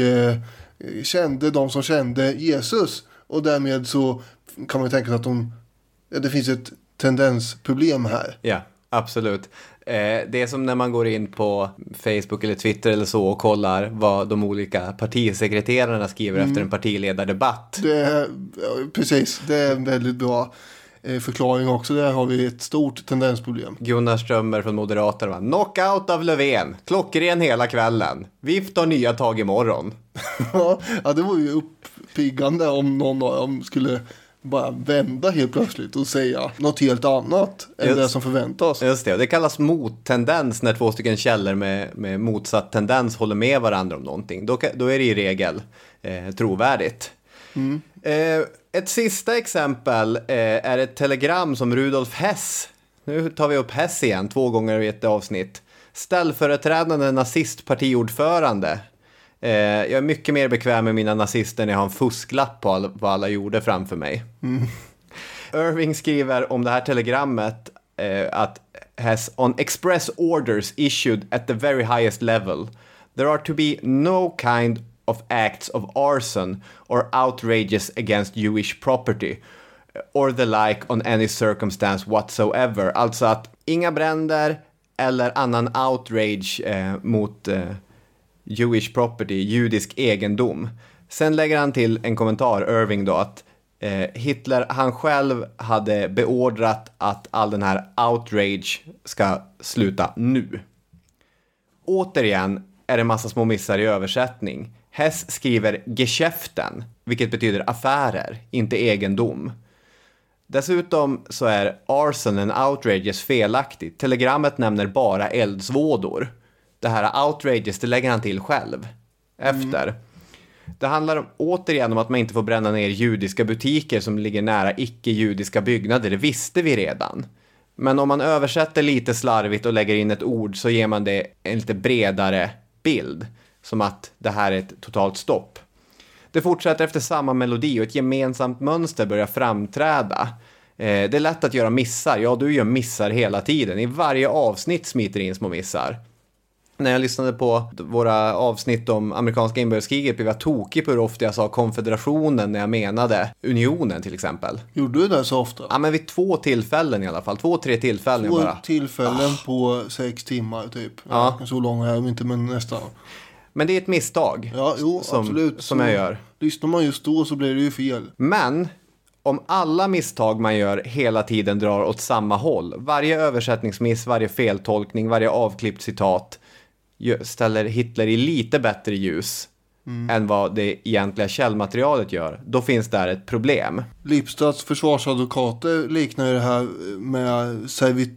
de som kände Jesus. Och därmed så kan man tänka sig att det finns ett tendensproblem här. Ja, absolut. Det är som när man går in på Facebook eller Twitter eller så och kollar vad de olika partisekreterarna skriver efter en partiledardebatt. Precis, det är en väldigt bra förklaring också. Där har vi ett stort tendensproblem. Gunnar Strömmer från Moderaterna. Knockout av Löfven. Klockren hela kvällen. Vift tar nya tag imorgon. Ja, det var ju uppiggande om någon av dem skulle bara vända helt plötsligt och säga något helt annat än det som förväntas. Just det, och det kallas mottendens när 2 stycken källor med motsatt tendens håller med varandra om någonting. Då är det i regel trovärdigt. Ett sista exempel är ett telegram som Rudolf Hess, nu tar vi upp Hess igen 2 gånger i ett avsnitt, ställföreträdande nazistpartiordförande. Jag är mycket mer bekväm med mina nazister när jag har en fusklapp på vad alla gjorde framför mig. Irving skriver om det här telegrammet att Hess on express orders issued at the very highest level. There are to be no kind of acts of arson or outrages against Jewish property or the like on any circumstance whatsoever. Alltså att inga bränder eller annan outrage mot Jewish property, judisk egendom. Sen lägger han till en kommentar, Irving då, att Hitler, han själv hade beordrat att all den här outrage ska sluta nu. Återigen är det massa små missar i översättning. Hess skriver Geschäften, vilket betyder affärer, inte egendom. Dessutom så är arson and outrages felaktigt. Telegrammet nämner bara eldsvådor. Det här outrages, det lägger han till själv. efter. Det handlar återigen om att man inte får bränna ner judiska butiker som ligger nära icke-judiska byggnader. Det visste vi redan. Men om man översätter lite slarvigt och lägger in ett ord så ger man det en lite bredare bild. Som att det här är ett totalt stopp. Det fortsätter efter samma melodi och ett gemensamt mönster börjar framträda. Det är lätt att göra missar. Ja, du gör missar hela tiden. I varje avsnitt smiter in små missar. När jag lyssnade på våra avsnitt om amerikanska inbördeskriget blev jag tokig på hur ofta jag sa konfederationen när jag menade unionen till exempel. Gjorde du det så ofta? Ja, men vid 2 tillfällen i alla fall. 2-3 tillfällen. 2 tillfällen på 6 timmar typ. Ja. Så lång är de inte, men nästan. Men det är ett misstag. Ja, jo, absolut. Som jag gör. Lyssnar man just då så blir det ju fel. Men om alla misstag man gör hela tiden drar åt samma håll. Varje översättningsmiss, varje feltolkning, varje avklippt citat ställer Hitler i lite bättre ljus än vad det egentliga källmaterialet gör. Då finns där ett problem. Lipstads försvarsadvokater liknar det här med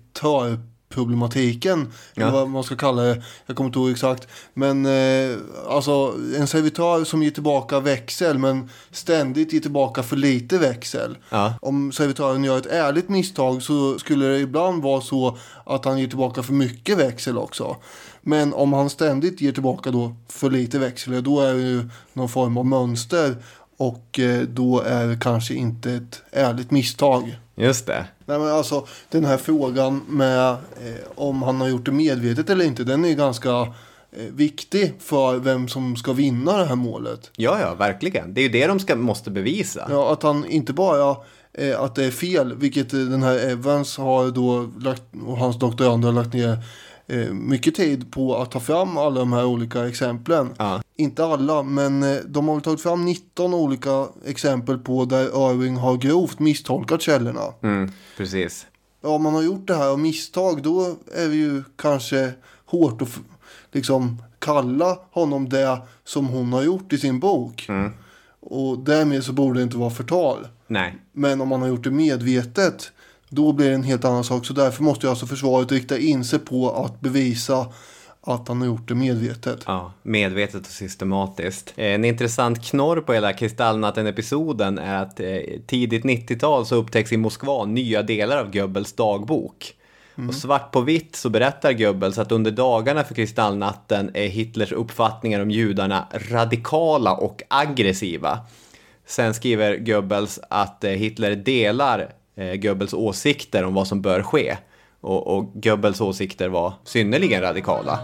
servitörproblematiken. Eller vad man ska kalla det. Jag kommer inte ihåg exakt. Men alltså en servitör som ger tillbaka växel men ständigt ger tillbaka för lite växel. Ja. Om servitören gör ett ärligt misstag så skulle det ibland vara så att han ger tillbaka för mycket växel också. Men om han ständigt ger tillbaka då för lite växel, då är det ju någon form av mönster och då är det kanske inte ett ärligt misstag. Just det. Nej, men alltså den här frågan med om han har gjort det medvetet eller inte, den är ju ganska viktig för vem som ska vinna det här målet. Ja, verkligen. Det är ju det de måste bevisa. Ja, att han inte bara att det är fel, vilket den här Evans har då lagt, och hans doktorander har lagt ner mycket tid på att ta fram alla de här olika exemplen. Ja. Inte alla, men de har tagit fram 19 olika exempel på där Irving har grovt misstolkat källorna. Precis. Ja, om man har gjort det här av misstag, då är det ju kanske hårt att liksom kalla honom det som hon har gjort i sin bok. Och därmed så borde det inte vara förtal. Nej. Men om man har gjort det medvetet, då blir det en helt annan sak. Så därför måste ju alltså försvaret rikta in sig på att bevisa att han har gjort det medvetet. Ja, medvetet och systematiskt. En intressant knorr på hela Kristallnatten-episoden är att tidigt 90-tal så upptäcks i Moskva nya delar av Goebbels dagbok. Och svart på vitt så berättar Goebbels att under dagarna för Kristallnatten är Hitlers uppfattningar om judarna radikala och aggressiva. Sen skriver Goebbels att Hitler delar Goebbels åsikter om vad som bör ske. Och Goebbels åsikter var synnerligen radikala.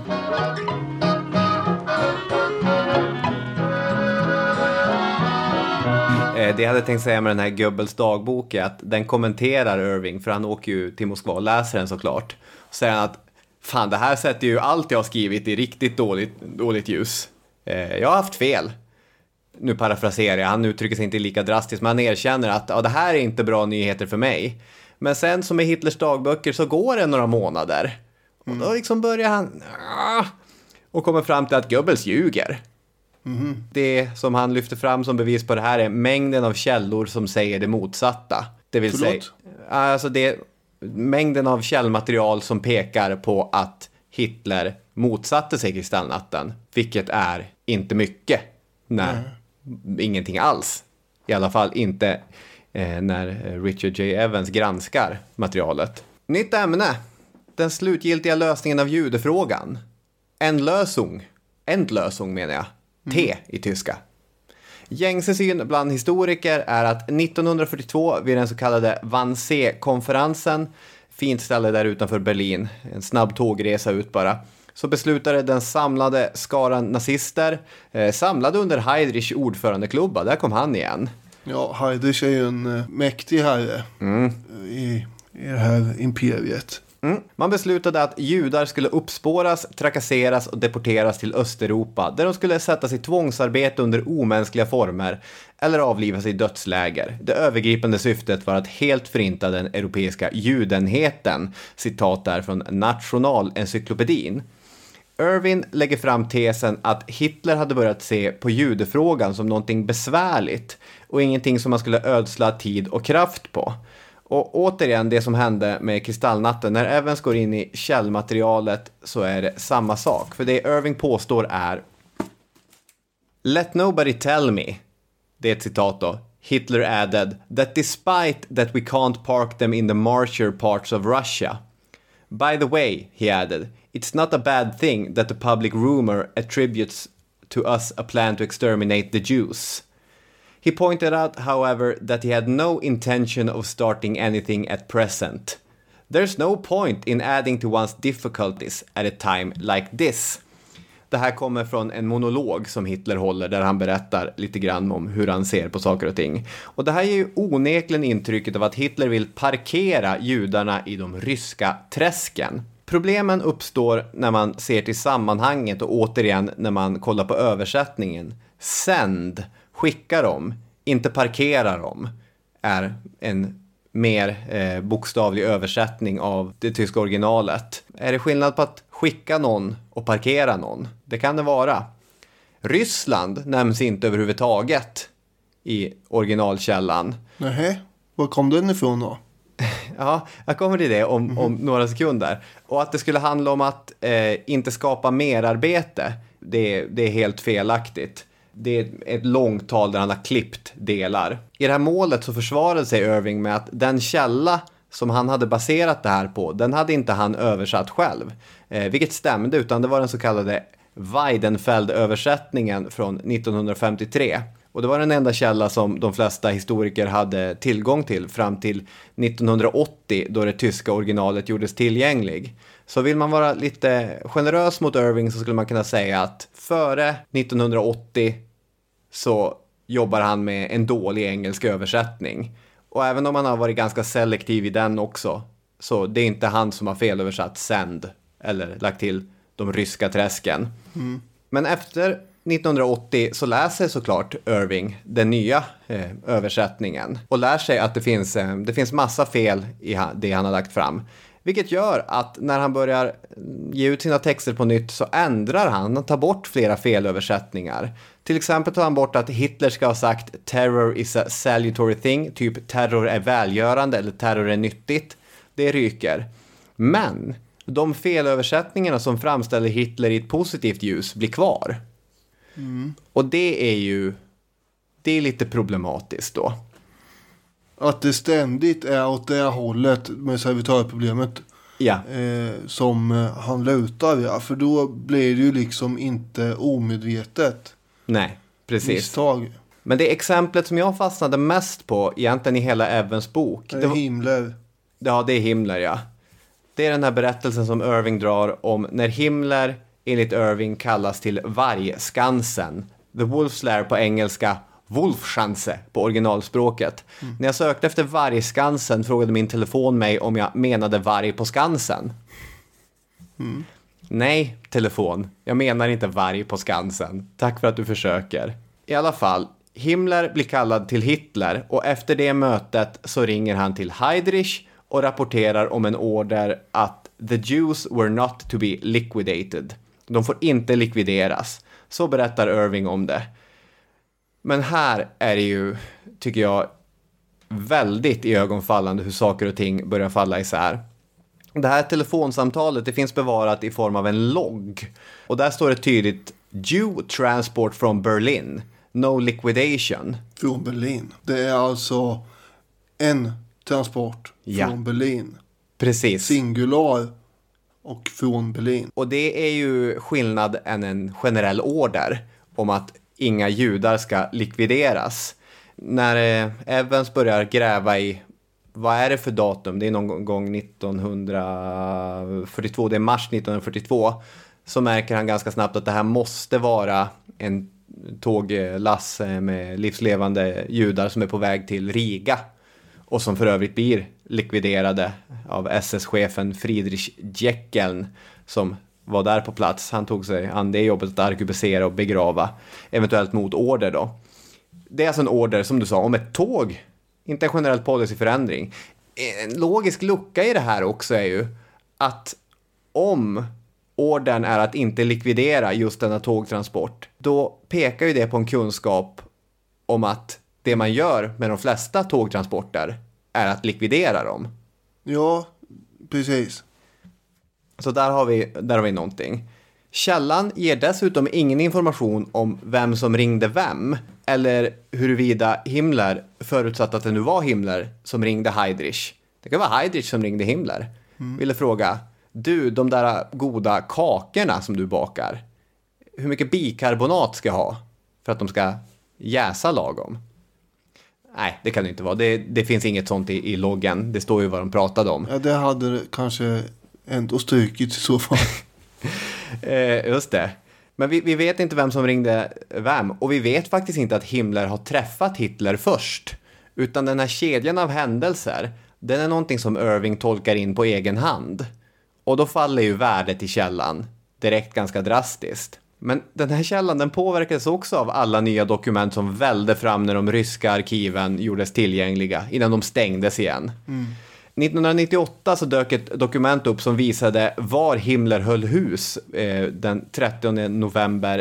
Det jag hade tänkt säga med den här Goebbels dagbok är att den kommenterar Irving, för han åker ju till Moskva och läser den såklart. Och säger han att fan, det här sätter ju allt jag har skrivit i riktigt dåligt ljus. Jag har haft fel. Nu parafraserar jag, han uttrycker sig inte lika drastiskt, men han erkänner att det här är inte bra nyheter för mig. Men sen som i Hitlers dagböcker så går det några månader. Och då liksom börjar han och kommer fram till att Goebbels ljuger. Det som han lyfter fram som bevis på det här är mängden av källor som säger det motsatta. Det vill säga, alltså det mängden av källmaterial som pekar på att Hitler motsatte sig Kristallnatten, vilket är inte mycket. Nej, ingenting alls. I alla fall inte när Richard J. Evans granskar materialet. Nytt ämne. Den slutgiltiga lösningen av judefrågan. Endlösung menar jag. T i tyska. Gängse syn bland historiker är att 1942 vid den så kallade Wannsee-konferensen, fint ställe där utanför Berlin, en snabb tågresa ut bara, så beslutade den samlade skaran nazister, samlade under Heydrich ordförandeklubba, där kom han igen. Ja, Heydrich är ju en mäktig herre i det här imperiet. Man beslutade att judar skulle uppspåras, trakasseras och deporteras till Östeuropa, där de skulle sättas i tvångsarbete under omänskliga former eller avlivas i dödsläger. Det övergripande syftet var att helt förinta den europeiska judenheten, citat där från Nationalencyklopedin. Irving lägger fram tesen att Hitler hade börjat se på judefrågan som någonting besvärligt och ingenting som man skulle ödsla tid och kraft på. Och återigen, det som hände med Kristallnatten, när Evans går in i källmaterialet så är det samma sak. För det Irving påstår är Let nobody tell me, det är ett citat då, Hitler added, that despite that we can't park them in the marsher parts of Russia. By the way, he added, it's not a bad thing that the public rumor attributes to us a plan to exterminate the Jews. He pointed out, however, that he had no intention of starting anything at present. There's no point in adding to one's difficulties at a time like this. Det här kommer från en monolog som Hitler håller där han berättar lite grann om hur han ser på saker och ting. Och det här ger ju onekligen intrycket av att Hitler vill parkera judarna i de ryska träsken. Problemen uppstår när man ser till sammanhanget och återigen när man kollar på översättningen. Send, skicka dem, inte parkera dem, är en mer bokstavlig översättning av det tyska originalet. Är det skillnad på att skicka någon och parkera någon? Det kan det vara. Ryssland nämns inte överhuvudtaget i originalkällan. Nej, var kom den ifrån då? Ja, jag kommer till det om några sekunder. Och att det skulle handla om att inte skapa merarbete, det är helt felaktigt. Det är ett långt tal där han har klippt delar. I det här målet så försvarade sig Irving med att den källa som han hade baserat det här på, den hade inte han översatt själv. Vilket stämde, utan det var den så kallade Weidenfeld-översättningen från 1953. Och det var den enda källa som de flesta historiker hade tillgång till fram till 1980 då det tyska originalet gjordes tillgänglig. Så vill man vara lite generös mot Irving så skulle man kunna säga att före 1980 så jobbar han med en dålig engelsk översättning. Och även om han har varit ganska selektiv i den också, så det är inte han som har felöversatt send eller lagt till de ryska träsken. Men efter 1980 så läser såklart Irving den nya översättningen och lär sig att det finns massa fel i det han har lagt fram. Vilket gör att när han börjar ge ut sina texter på nytt så ändrar han och tar bort flera felöversättningar. Till exempel tar han bort att Hitler ska ha sagt terror is a salutary thing, typ terror är välgörande eller terror är nyttigt. Det ryker. Men de felöversättningarna som framställer Hitler i ett positivt ljus blir kvar. Och det är lite problematiskt då. Att det ständigt är åt det hållet med servitörproblemet som han lutar, ja. För då blir det ju liksom inte omedvetet. Nej, precis. Misstag. Men det exemplet som jag fastnade mest på egentligen i hela Evans bok. Det är Himmler. Ja, det är Himmler, ja. Det är den här berättelsen som Irving drar om när Himmler enligt Irving kallas till vargskansen. The Wolf's Lair på engelska, Wolfschanze på originalspråket. När jag sökte efter vargskansen frågade min telefon mig om jag menade varg på Skansen. Nej, telefon. Jag menar inte varg på Skansen. Tack för att du försöker. I alla fall, Himmler blir kallad till Hitler och efter det mötet så ringer han till Heydrich och rapporterar om en order att the Jews were not to be liquidated. De får inte likvideras. Så berättar Irving om det. Men här är det ju, tycker jag, väldigt iögonfallande hur saker och ting börjar falla isär. Det här telefonsamtalet, det finns bevarat i form av en logg. Och där står det tydligt Jew transport from Berlin. No liquidation. Från Berlin. Det är alltså en transport från Berlin. Precis. Singular och från Berlin. Och det är ju skillnad än en generell order om att inga judar ska likvideras. När Evans börjar gräva i vad är det för datum, det är någon gång 1942, det är mars 1942, så märker han ganska snabbt att det här måste vara en tåglass med livslevande judar som är på väg till Riga och som för övrigt blir likviderade av SS-chefen Friedrich Jeckeln som var där på plats. Han tog sig an det jobbet att arkebusera och begrava, eventuellt mot order då. Det är alltså en order, som du sa, om ett tåg, inte en generell policyförändring. En logisk lucka i det här också är ju att om ordern är att inte likvidera just denna tågtransport, då pekar ju det på en kunskap om att det man gör med de flesta tågtransporter är att likvidera dem. Ja, precis. Så där har vi någonting. Källan ger dessutom ingen information om vem som ringde vem eller huruvida Himmler, förutsatt att det nu var Himmler, som ringde Heydrich. Det kan vara Heydrich som ringde Himmler. Ville fråga, du, de där goda kakorna som du bakar, hur mycket bikarbonat ska jag ha för att de ska jäsa lagom? Nej, det kan det inte vara. Det finns inget sånt i loggen. Det står ju vad de pratade om. Ja, det hade kanske ändå strukit i så fall. Just det. Men vi vet inte vem som ringde vem. Och vi vet faktiskt inte att Himmler har träffat Hitler först. Utan den här kedjan av händelser, den är någonting som Irving tolkar in på egen hand. Och då faller ju värdet i källan direkt ganska drastiskt. Men den här källan, den påverkades också av alla nya dokument som välde fram när de ryska arkiven gjordes tillgängliga innan de stängdes igen. 1998 så dök ett dokument upp som visade var Himmler höll hus den 30 november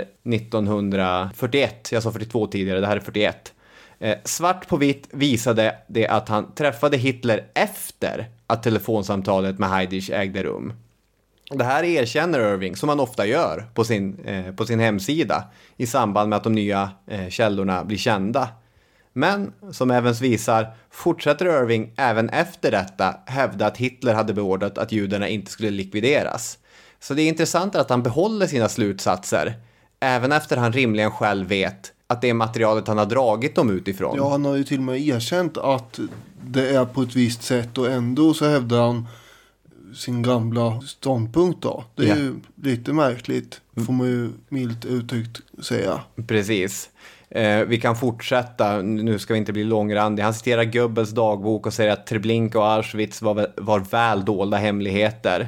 1941. Jag sa 42 tidigare, det här är 41. Svart på vitt visade det att han träffade Hitler efter att telefonsamtalet med Heydrich ägde rum. Det här erkänner Irving, som han ofta gör på sin hemsida i samband med att de nya källorna blir kända. Men, som även visar, fortsätter Irving även efter detta hävda att Hitler hade beordrat att judarna inte skulle likvideras. Så det är intressant att han behåller sina slutsatser, även efter han rimligen själv vet att det är materialet han har dragit dem utifrån. Ja, han har ju till och med erkänt att det är på ett visst sätt och ändå så hävdar han sin gamla ståndpunkt då. Det är ju lite märkligt, får man ju milt uttryckt säga. Precis. Vi kan fortsätta, nu ska vi inte bli långrandiga. Han citerar Goebbels dagbok och säger att Treblinka och Auschwitz var väl dolda hemligheter.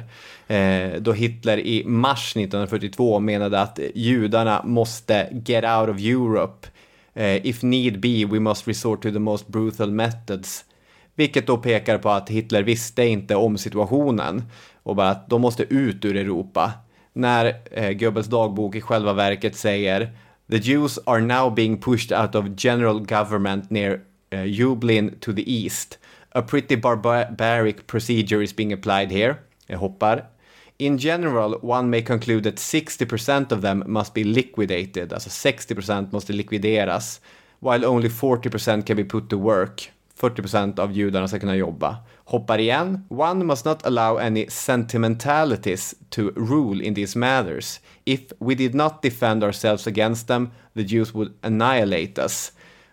Då Hitler i mars 1942 menade att judarna måste get out of Europe. If need be, we must resort to the most brutal methods. Vilket då pekar på att Hitler visste inte om situationen och bara att de måste ut ur Europa. När Goebbels dagbok i själva verket säger The Jews are now being pushed out of general government near Lublin to the east. A pretty barbaric procedure is being applied here. Jag hoppar. In general, one may conclude that 60% of them must be liquidated. Alltså 60% måste likvideras. While only 40% can be put to work. 40% av judarna ska kunna jobba. Hoppar igen. One must not allow any sentimentalities to rule in these matters. If we did not defend ourselves against them, the Jews would annihilate us.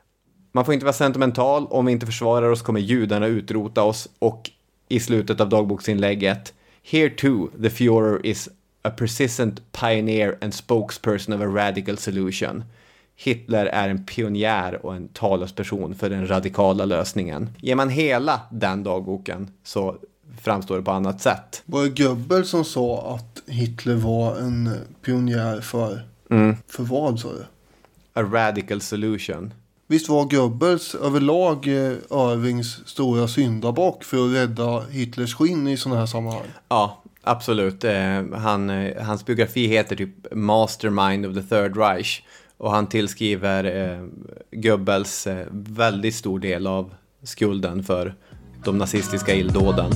Man får inte vara sentimental. Om vi inte försvarar oss kommer judarna utrota oss. Och i slutet av dagboksinlägget, here too the Führer is a persistent pioneer and spokesperson of a radical solution. Hitler är en pionjär och en talesperson för den radikala lösningen. Ger man hela den dagboken så framstår det på annat sätt. Var det Goebbels som sa att Hitler var en pionjär för vad sa du? A radical solution. Visst var Goebbels överlag Irvings stora syndabock för att rädda Hitlers skinn i sådana här sammanhang? Ja, absolut. Hans biografi heter typ Mastermind of the Third Reich. Och han tillskriver Goebbels väldigt stor del av skulden för de nazistiska illdåden.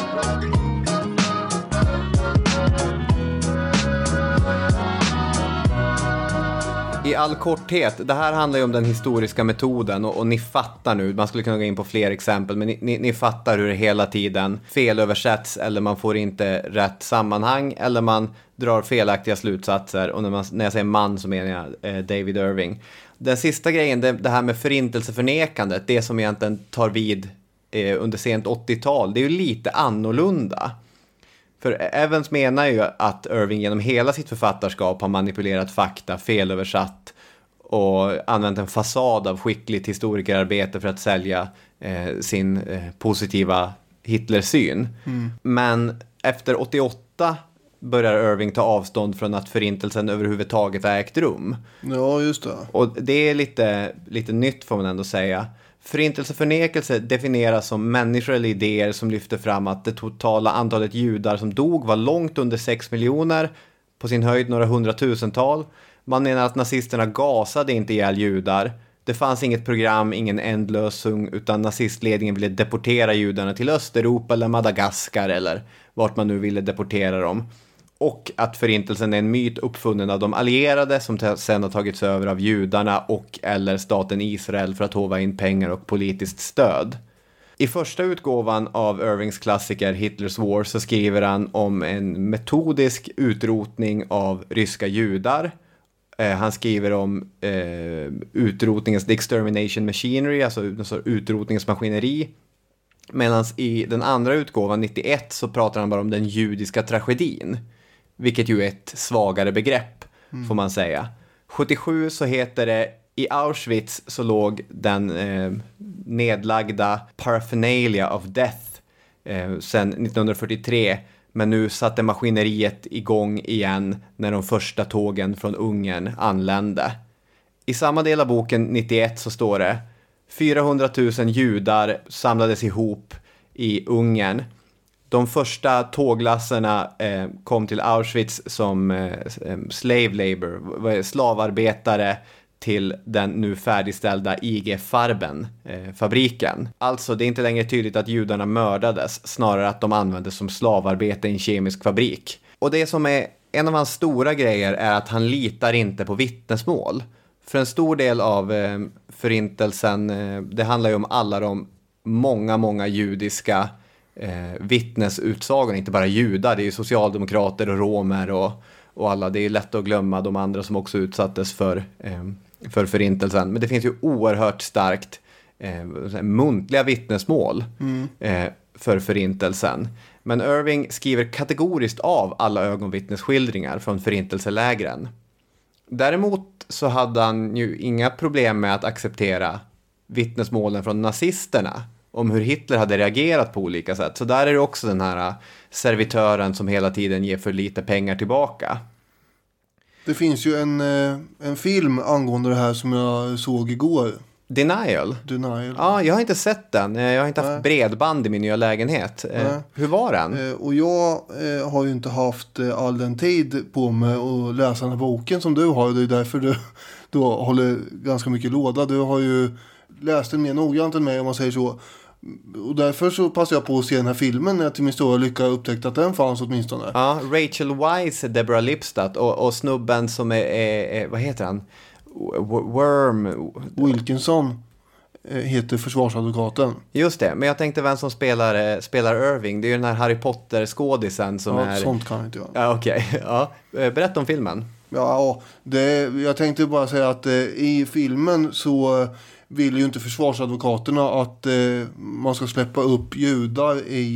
I all korthet, det här handlar ju om den historiska metoden och ni fattar nu, man skulle kunna gå in på fler exempel, men ni fattar hur det hela tiden felöversätts eller man får inte rätt sammanhang eller man drar felaktiga slutsatser. Och när jag säger man så menar jag David Irving. Den sista grejen, det här med förintelseförnekandet, det som egentligen tar vid under sent 80-tal, det är ju lite annorlunda. För Evans menar ju att Irving genom hela sitt författarskap har manipulerat fakta, felöversatt och använt en fasad av skickligt historikerarbete för att sälja sin positiva Hitlersyn. Men efter 88 börjar Irving ta avstånd från att förintelsen överhuvudtaget har ägt rum. Ja, just det. Och det är lite nytt får man ändå säga. Förintelseförnekelse definieras som människor eller idéer som lyfter fram att det totala antalet judar som dog var långt under 6 miljoner, på sin höjd några hundratusental. Man menar att nazisterna gasade inte ihjäl judar. Det fanns inget program, ingen ändlösung, utan nazistledningen ville deportera judarna till Östeuropa eller Madagaskar eller vart man nu ville deportera dem. och att förintelsen är en myt uppfunnen av de allierade som sen har tagits över av judarna och eller staten Israel för att håva in pengar och politiskt stöd. I första utgåvan av Irvings klassiker Hitler's War så skriver han om en metodisk utrotning av ryska judar. Han skriver om utrotningens the extermination machinery, alltså utrotningens maskineri. Medan i den andra utgåvan 91 så pratar han bara om den judiska tragedin. Vilket ju är ett svagare begrepp får man säga. 77 så heter det i Auschwitz så låg den nedlagda paraphernalia of death sedan 1943. Men nu satte maskineriet igång igen när de första tågen från Ungern anlände. I samma del av boken 91 så står det 400 000 judar samlades ihop i Ungern. De första tåglasserna kom till Auschwitz som slave labor, slavarbetare till den nu färdigställda IG Farben-fabriken. Alltså det är inte längre tydligt att judarna mördades, snarare att de användes som slavarbete i en kemisk fabrik. Och det som är en av hans stora grejer är att han litar inte på vittnesmål. För en stor del av förintelsen, det handlar ju om alla de många judiska vittnesutsagor, inte bara judar, det är ju socialdemokrater och romer och alla, det är lätt att glömma de andra som också utsattes för förintelsen. Men det finns ju oerhört starkt muntliga vittnesmål för förintelsen. Men Irving skriver kategoriskt av alla ögonvittnesskildringar från förintelselägren. Däremot så hade han ju inga problem med att acceptera vittnesmålen från nazisterna om hur Hitler hade reagerat på olika sätt. Så där är det också den här servitören som hela tiden ger för lite pengar tillbaka. Det finns ju en film angående det här som jag såg igår. Denial? Ja, jag har inte sett den. Jag har inte haft bredband i min nya lägenhet. Hur var den? Och jag har ju inte haft all den tid på mig att läsa den här boken som du har. Det är därför du då håller ganska mycket låda. Du har ju läst den mer noggrant än mig om man säger så. Och därför så passade jag på att se den här filmen när jag till min stora lycka upptäckte att den fanns åtminstone. Ja, Rachel Weisz, Deborah Lipstadt och snubben som är vad heter han? Wilkinson heter försvarsadvokaten. Just det, men jag tänkte vem som spelar Irving. Det är ju den här Harry Potter-skådisen som är... sånt kan inte jag. Ja, okej. Ja. Berätta om filmen. Ja, jag tänkte bara säga att i filmen så vill ju inte försvarsadvokaterna att man ska släppa upp judar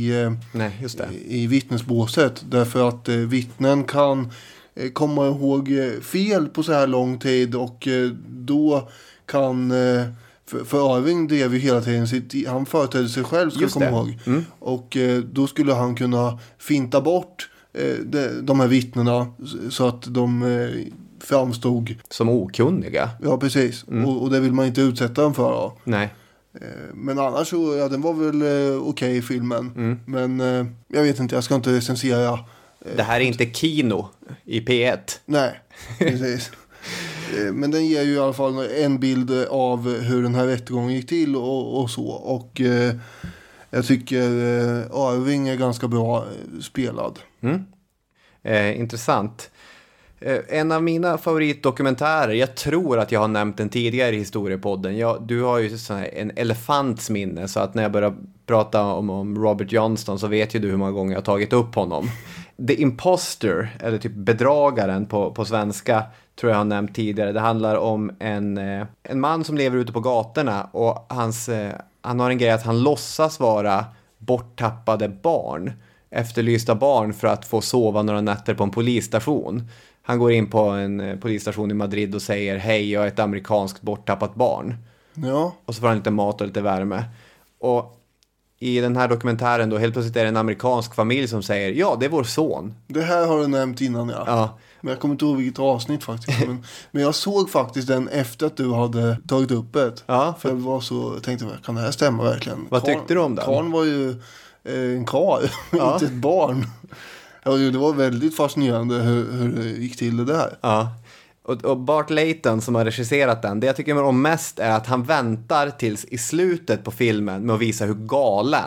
i vittnesbåset. Därför att vittnen kan komma ihåg fel på så här lång tid och då kan... För Irving drev ju hela tiden han företrädde sig själv, ska jag komma ihåg. Och då skulle han kunna finta bort de här vittnena så att de framstod som okunniga. Ja, precis. Och det vill man inte utsätta dem för då. Nej. Men annars så, ja, den var väl okej i filmen. Men jag vet inte, jag ska inte recensera. Det här är inte kino i P1. Nej, precis. Men den ger ju i alla fall en bild av hur den här rättegången gick till och så. Och jag tycker Irving är ganska bra spelad. Intressant. En av mina favoritdokumentärer, jag tror att jag har nämnt den tidigare i historiepodden. Du har ju en elefants minne, så att när jag börjar prata om Robert Johnston så vet ju du hur många gånger jag har tagit upp honom. The Imposter, eller typ bedragaren på svenska, tror jag har nämnt tidigare. Det handlar om en man som lever ute på gatorna och han har en grej att han låtsas vara borttappade barn, efterlysta barn, för att få sova några nätter på en polisstation. Han går in på en polisstation i Madrid och säger: hej, jag är ett amerikanskt borttappat barn. Ja. Och så får han lite mat och lite värme. Och i den här dokumentären då helt plötsligt är det en amerikansk familj som säger: ja, det är vår son. Det här har du nämnt innan, ja. Men jag kommer inte ihåg vilket avsnitt faktiskt. Men jag såg faktiskt den efter att du hade tagit upp det. Ja. För jag var så, tänkte, kan det här stämma verkligen? Vad tyckte du om den? Karl var ju en karl, inte ett barn. Ja, det var väldigt fascinerande hur det gick till det där. Ja. Och Bart Layton som har regisserat den, det jag tycker om mest är att han väntar tills i slutet på filmen med att visa hur galen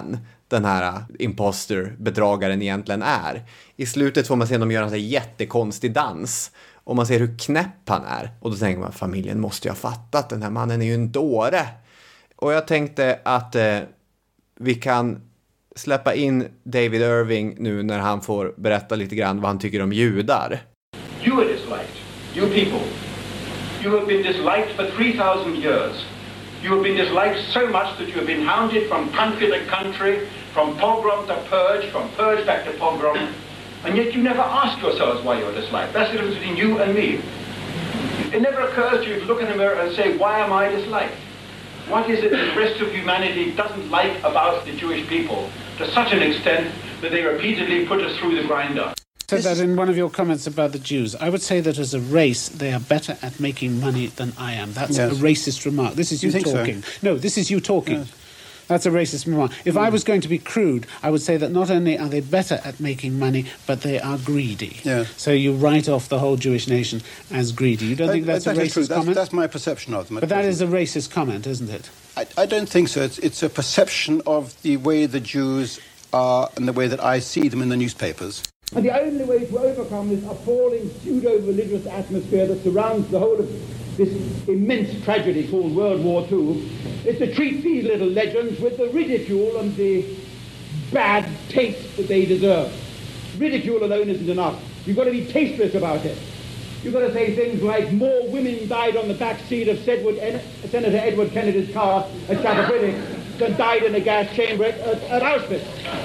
den här imposter-bedragaren egentligen är. I slutet får man se dem göra en så jättekonstig dans. Och man ser hur knäpp han är. Och då tänker man, familjen måste ju ha fattat. Den här mannen är ju en dåre. Och jag tänkte att vi kan släppa in David Irving nu när han får berätta lite grann vad han tycker om judar. You are disliked. You people. You have been disliked for 3,000 years. You have been disliked so much that you have been hounded from country to country, from pogrom to purge, from purge back to pogrom. And yet you never ask yourselves why you're disliked. That's the difference between you and me. It never occurs to you to look in the mirror and say, why am I disliked? What is it that the rest of humanity doesn't like about the Jewish people to such an extent that they repeatedly put us through the grinder? Said that in one of your comments about the Jews. I would say that as a race, they are better at making money than I am. That's a racist remark. This is you talking. So? No, this is you talking. Yes. That's a racist remark. If I was going to be crude, I would say that not only are they better at making money, but they are greedy. Yeah. So you write off the whole Jewish nation as greedy. You don't think that's a racist comment? That's my perception of them. But that is a racist comment, isn't it? I don't think so. It's a perception of the way the Jews are and the way that I see them in the newspapers. And the only way to overcome this appalling pseudo-religious atmosphere that surrounds the whole of this immense tragedy called World War II is to treat these little legends with the ridicule and the bad taste that they deserve. Ridicule alone isn't enough. You've got to be tasteless about it. You've got to say things like more women died on the back seat of Senator Edward Kennedy's car at Chappaquiddick than died in a gas chamber at Auschwitz.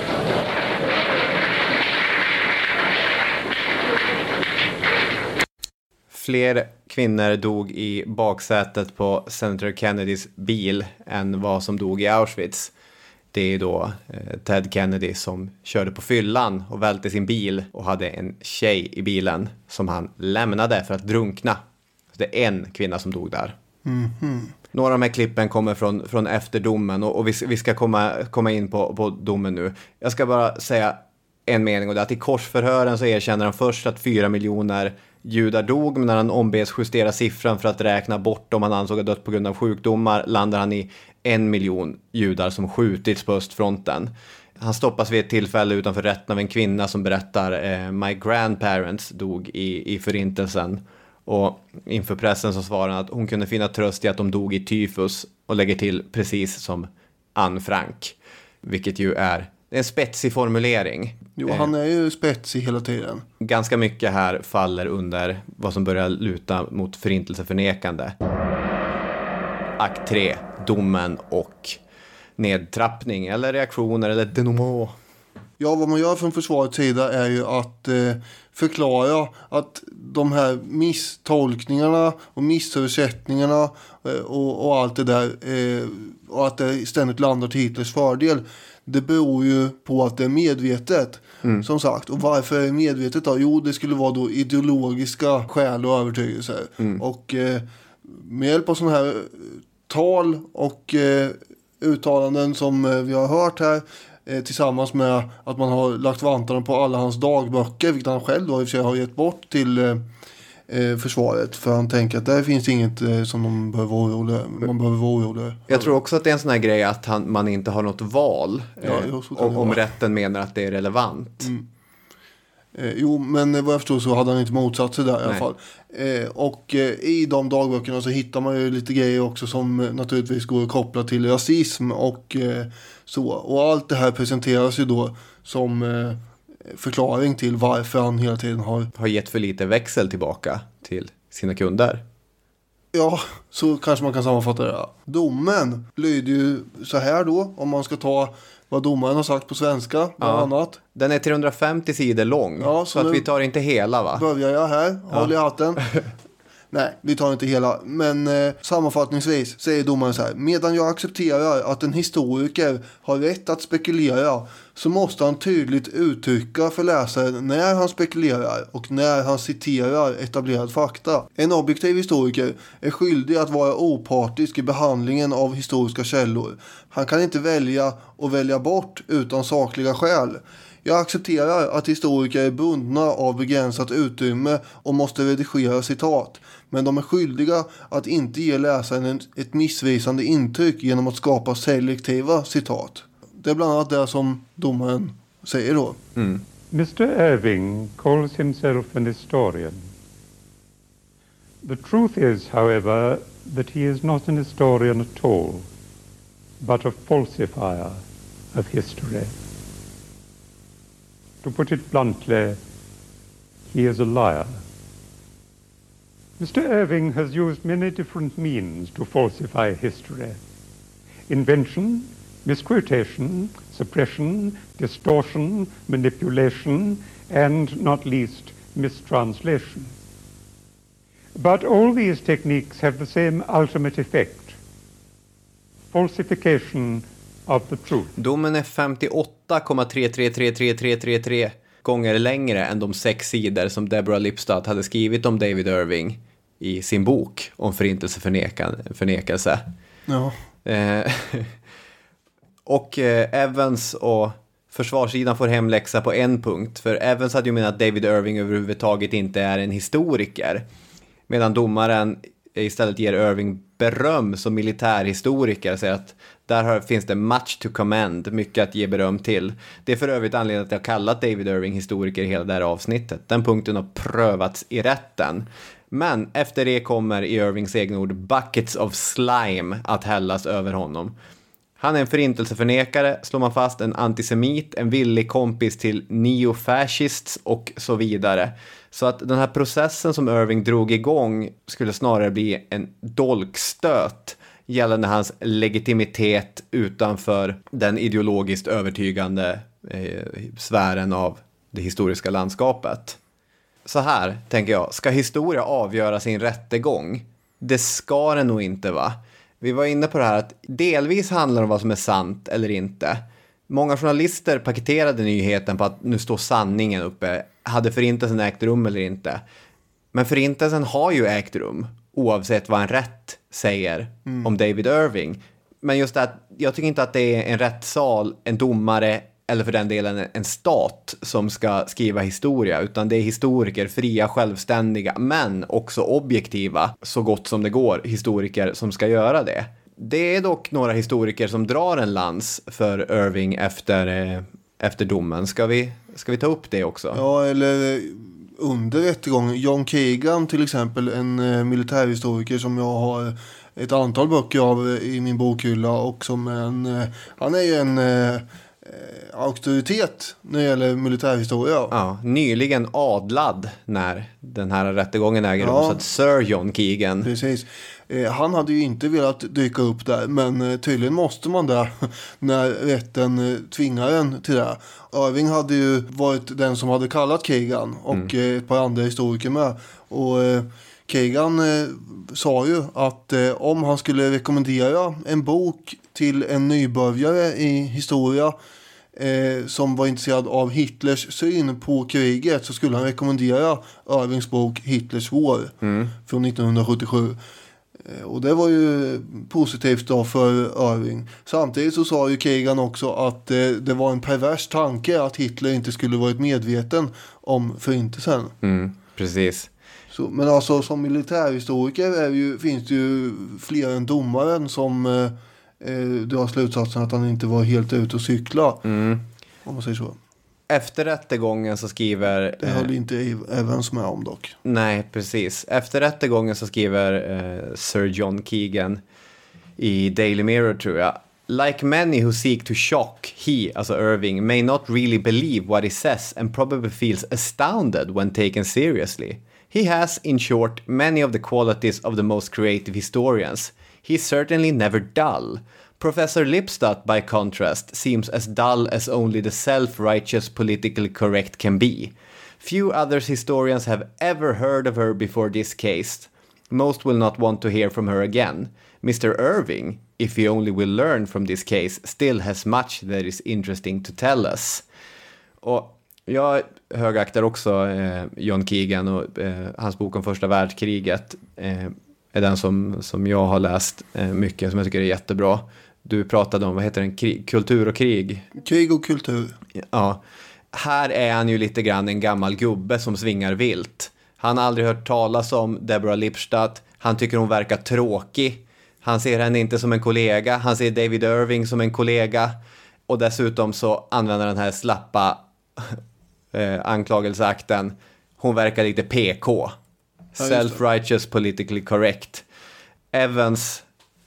Fler kvinnor dog i baksätet på Senator Kennedys bil än vad som dog i Auschwitz. Det är då Ted Kennedy som körde på fyllan och välte sin bil och hade en tjej i bilen som han lämnade för att drunkna. Så det är en kvinna som dog där. Mm-hmm. Några av de här klippen kommer från efter domen och vi ska komma in på domen nu. Jag ska bara säga en mening, och det är att i korsförhören så erkänner han först att 4 miljoner judar dog, men när han ombeds justera siffran för att räkna bort om han ansåg att dött på grund av sjukdomar landar han i 1 miljon judar som skjutits på östfronten. Han stoppas vid ett tillfälle utanför rätten av en kvinna som berättar my grandparents dog i förintelsen, och inför pressen så svarar han att hon kunde finna tröst i att de dog i tyfus och lägger till precis som Anne Frank, vilket ju är en spetsig formulering. Jo, han är ju spetsig hela tiden. Ganska mycket här faller under vad som börjar luta mot förintelseförnekande. Akt 3, domen och nedtrappning eller reaktioner eller denouement. Ja, vad man gör från försvarets sida är ju att förklara att de här misstolkningarna och missöversättningarna och allt det där och att det ständigt landar till Hitlers fördel. Det beror ju på att det är medvetet, som sagt. Och varför är det medvetet då? Jo, det skulle vara då ideologiska skäl och övertygelser. Och med hjälp av sådana här tal och uttalanden som vi har hört här, tillsammans med att man har lagt vantarna på alla hans dagböcker, vilket han själv då i och för sig har gett bort till försvaret, för han tänker att där finns inget som man behöver vara orolig. Jag tror också att det är en sån här grej att man inte har något val om rätten menar att det är relevant. Jo, men vad jag förstår så hade han inte motsatt sig där i alla fall. Och i de dagböckerna så hittar man ju lite grejer också som naturligtvis går att koppla till rasism och så. Och allt det här presenteras ju då som förklaring till varför han hela tiden har gett för lite växel tillbaka till sina kunder. Ja, så kanske man kan sammanfatta det. Domen lyder ju så här då, om man ska ta vad domaren har sagt på svenska, bland annat. Den är 350 sidor lång, så att vi tar inte hela, va? Börjar jag här, håll i hatten. Nej, vi tar inte hela. Men sammanfattningsvis säger domaren så här: medan jag accepterar att en historiker har rätt att spekulera, så måste han tydligt uttrycka för läsaren när han spekulerar och när han citerar etablerad fakta. En objektiv historiker är skyldig att vara opartisk i behandlingen av historiska källor. Han kan inte välja och välja bort utan sakliga skäl. Jag accepterar att historiker är bundna av begränsat utrymme och måste redigera citat. Men de är skyldiga att inte ge läsaren ett missvisande intryck genom att skapa selektiva citat. det är bland annat det som domaren säger då. Mr. Irving calls himself an historian. The truth is, however, that he is not an historian at all, but a falsifier of history. To put it bluntly, he is a liar. Mr. Irving has used many different means to falsify history. Invention, misquotation, suppression, distortion, manipulation, and, not least, mistranslation. But all these techniques have the same ultimate effect: falsification of the truth. Domen är 58,333333 gånger längre än de 6 sidor som Deborah Lipstadt hade skrivit om David Irving i sin bok om förintelseförnekelse. Ja. Och Evans och försvarssidan får hemläxa på en punkt. För Evans hade ju menat att David Irving överhuvudtaget inte är en historiker. Medan domaren istället ger Irving beröm som militärhistoriker. Säger att finns det much to commend, mycket att ge beröm till. Det är för övrigt anledningen att jag kallat David Irving historiker i hela det här avsnittet. Den punkten har prövats i rätten. Men efter det kommer i Irvings egna ord buckets of slime att hällas över honom. Han är en förintelseförnekare, slår man fast, en antisemit, en villig kompis till neofascists och så vidare. Så att den här processen som Irving drog igång skulle snarare bli en dolkstöt gällande hans legitimitet utanför den ideologiskt övertygande sfären av det historiska landskapet. Så här, tänker jag, ska historia avgöra sin rättegång? Det ska det nog inte, va? Vi var inne på det här att delvis handlar om vad som är sant eller inte. Många journalister paketerade nyheten på att nu står sanningen uppe. Hade förintelsen ägt rum eller inte? Men förintelsen har ju ägt rum oavsett vad en rätt säger om David Irving. Men just det att jag tycker inte att det är en rättssal, en domare eller för den delen en stat som ska skriva historia, utan det är historiker, fria, självständiga, men också objektiva, så gott som det går, historiker som ska göra det. Det är dock några historiker som drar en lans för Irving efter domen. Ska vi ta upp det också? Ja, eller under rättegången. John Kagan till exempel, en militärhistoriker som jag har ett antal böcker av i min bokhylla, och som han är ju en auktoritet när det gäller militärhistoria. Ja, nyligen adlad när den här rättegången äger rum, så att Sir John Kagan. Precis. Han hade ju inte velat dyka upp där, men tydligen måste man där när rätten tvingar en till det. Irving hade ju varit den som hade kallat Kagan och ett par andra historiker med. Och Kagan sa ju att om han skulle rekommendera en bok till en nybörjare i historia som var intresserad av Hitlers syn på kriget, så skulle han rekommendera Irvings bok Hitlers vår från 1977. Och det var ju positivt då för Irving. Samtidigt så sa ju Kagan också att det var en pervers tanke att Hitler inte skulle varit medveten om förintelsen. Precis. Så, men alltså som militärhistoriker finns det ju fler än domaren som drar slutsatsen att han inte var helt ute och cykla. Om man säger så. Efter rättegången så skriver... Det höll inte Evans med om dock. Nej, precis. Efter rättegången så skriver Sir John Kagan i Daily Mirror, tror jag. Like many who seek to shock, he, alltså Irving, may not really believe what he says and probably feels astounded when taken seriously. He has, in short, many of the qualities of the most creative historians. He's certainly never dull. Professor Lipstadt, by contrast, seems as dull as only the self-righteous politically correct can be. Few other historians have ever heard of her before this case. Most will not want to hear from her again. Mr. Irving, if he only will learn from this case, still has much that is interesting to tell us. Och jag högaktar också John Kagan, och hans bok om första världskriget är den som jag har läst mycket, som jag tycker är jättebra. Du pratade om, vad heter den? Kultur och krig. Krig och kultur. Ja. Här är han ju lite grann en gammal gubbe som svingar vilt. Han har aldrig hört talas om Deborah Lipstadt. Han tycker hon verkar tråkig. Han ser henne inte som en kollega. Han ser David Irving som en kollega. Och dessutom så använder den här slappa anklagelseakten. Hon verkar lite PK. Self-righteous, politically correct. Evans,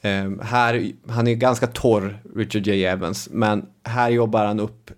här, han är ganska torr, Richard J. Evans. Men här jobbar han upp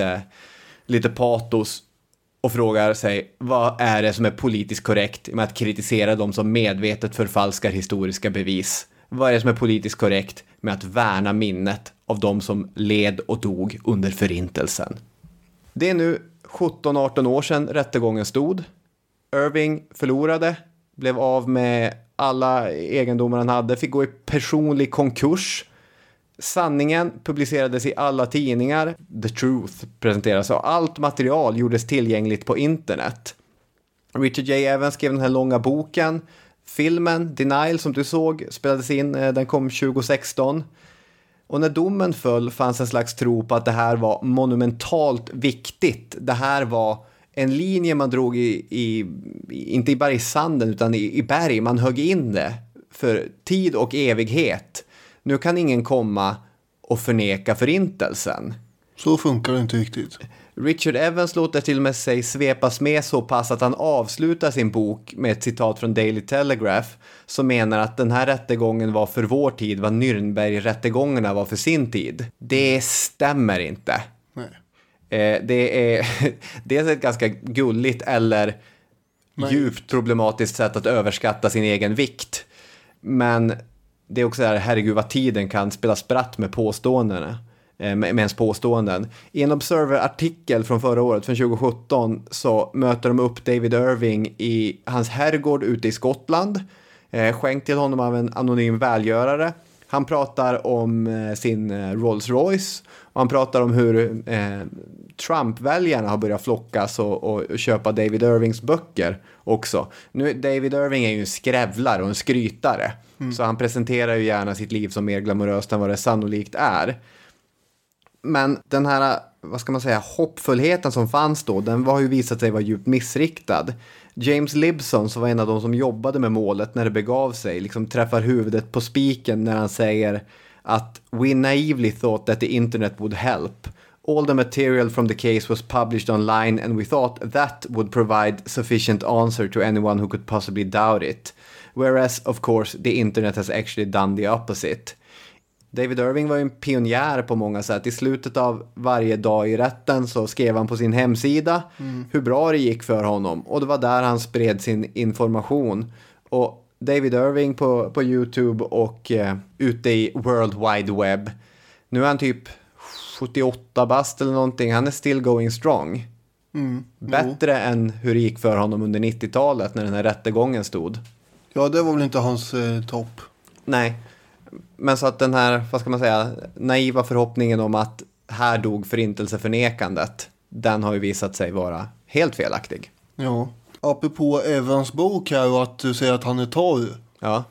lite patos och frågar sig, vad är det som är politiskt korrekt med att kritisera de som medvetet förfalskar historiska bevis? Vad är det som är politiskt korrekt med att värna minnet av de som led och dog under förintelsen? Det är nu 17-18 år sedan rättegången stod. Irving förlorade, blev av med alla egendomar han hade, fick gå i personlig konkurs. Sanningen publicerades i alla tidningar. The Truth presenteras och allt material gjordes tillgängligt på internet. Richard J. Evans skrev den här långa boken. Filmen Denial som du såg spelades in, den kom 2016. Och när domen föll fanns en slags tro på att det här var monumentalt viktigt. Det här var en linje man drog inte bara i sanden utan i berg. Man högg in det för tid och evighet. Nu kan ingen komma och förneka förintelsen. Så funkar det inte riktigt. Richard Evans låter till och med sig svepas med så pass att han avslutar sin bok med ett citat från Daily Telegraph som menar att den här rättegången var för vår tid vad Nürnberg-rättegångarna var för sin tid. Det stämmer inte. Nej. Det är dels ett ganska gulligt eller djupt problematiskt sätt att överskatta sin egen vikt. Men det är också där, herregud vad tiden kan spela spratt med påståendena. Med ens påståenden. I en Observer-artikel från förra året, från 2017, så möter de upp David Irving i hans herrgård ute i Skottland. Skänkt till honom av en anonym välgörare. Han pratar om sin Rolls Royce. Och han pratar om hur Trump-väljarna har börjat flockas och köpa David Irvings böcker också. Nu, David Irving är ju en skrävlare och en skrytare. Så han presenterar ju gärna sitt liv som mer glamoröst än vad det sannolikt är. Men den här, vad ska man säga, hoppfullheten som fanns då, den har ju visat sig vara djupt missriktad. James Libson, som var en av de som jobbade med målet när det begav sig, liksom träffar huvudet på spiken när han säger att we naively thought that the internet would help. All the material from the case was published online and we thought that would provide sufficient answer to anyone who could possibly doubt it. Whereas, of course, the internet has actually done the opposite. David Irving var ju en pionjär på många sätt. I slutet av varje dag i rätten så skrev han på sin hemsida hur bra det gick för honom. Och det var där han spred sin information. Och David Irving på YouTube och ute i World Wide Web. Nu är han typ 78 bast eller någonting. Han är still going strong. Bättre än hur det gick för honom under 90-talet när den här rättegången stod. Ja, det var väl inte hans topp. Nej. Men så att den här, vad ska man säga, naiva förhoppningen om att här dog förintelseförnekandet, den har ju visat sig vara helt felaktig. Ja, apropå Evans bok här och att du säger att han är torr. Ja.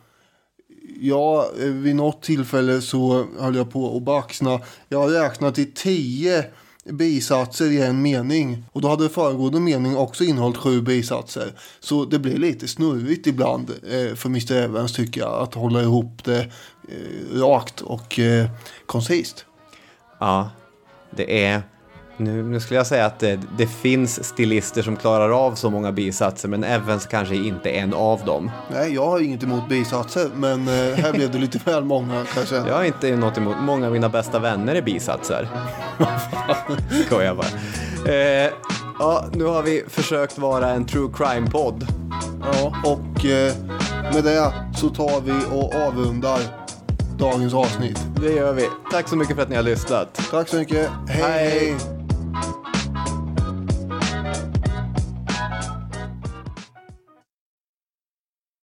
Ja, vid något tillfälle så höll jag på att baxna. Jag har räknat i 10 bisatser i en mening. Och då hade föregående mening också innehållit 7 bisatser. Så det blir lite snurrigt ibland för Mr. Evans tycker jag. Att hålla ihop det rakt och koncist. Ja, det är... Nu skulle jag säga att det finns stilister som klarar av så många bisatser, men Evans kanske inte är en av dem. Nej, jag har inget emot bisatser, men här blev det lite väl många kanske. Jag har inte något emot. Många av mina bästa vänner är bisatser. Skojar bara. Ja, nu har vi försökt vara en true crime-podd. Ja, och med det så tar vi och avrundar dagens avsnitt. Det gör vi. Tack så mycket för att ni har lyssnat. Tack så mycket. Hej.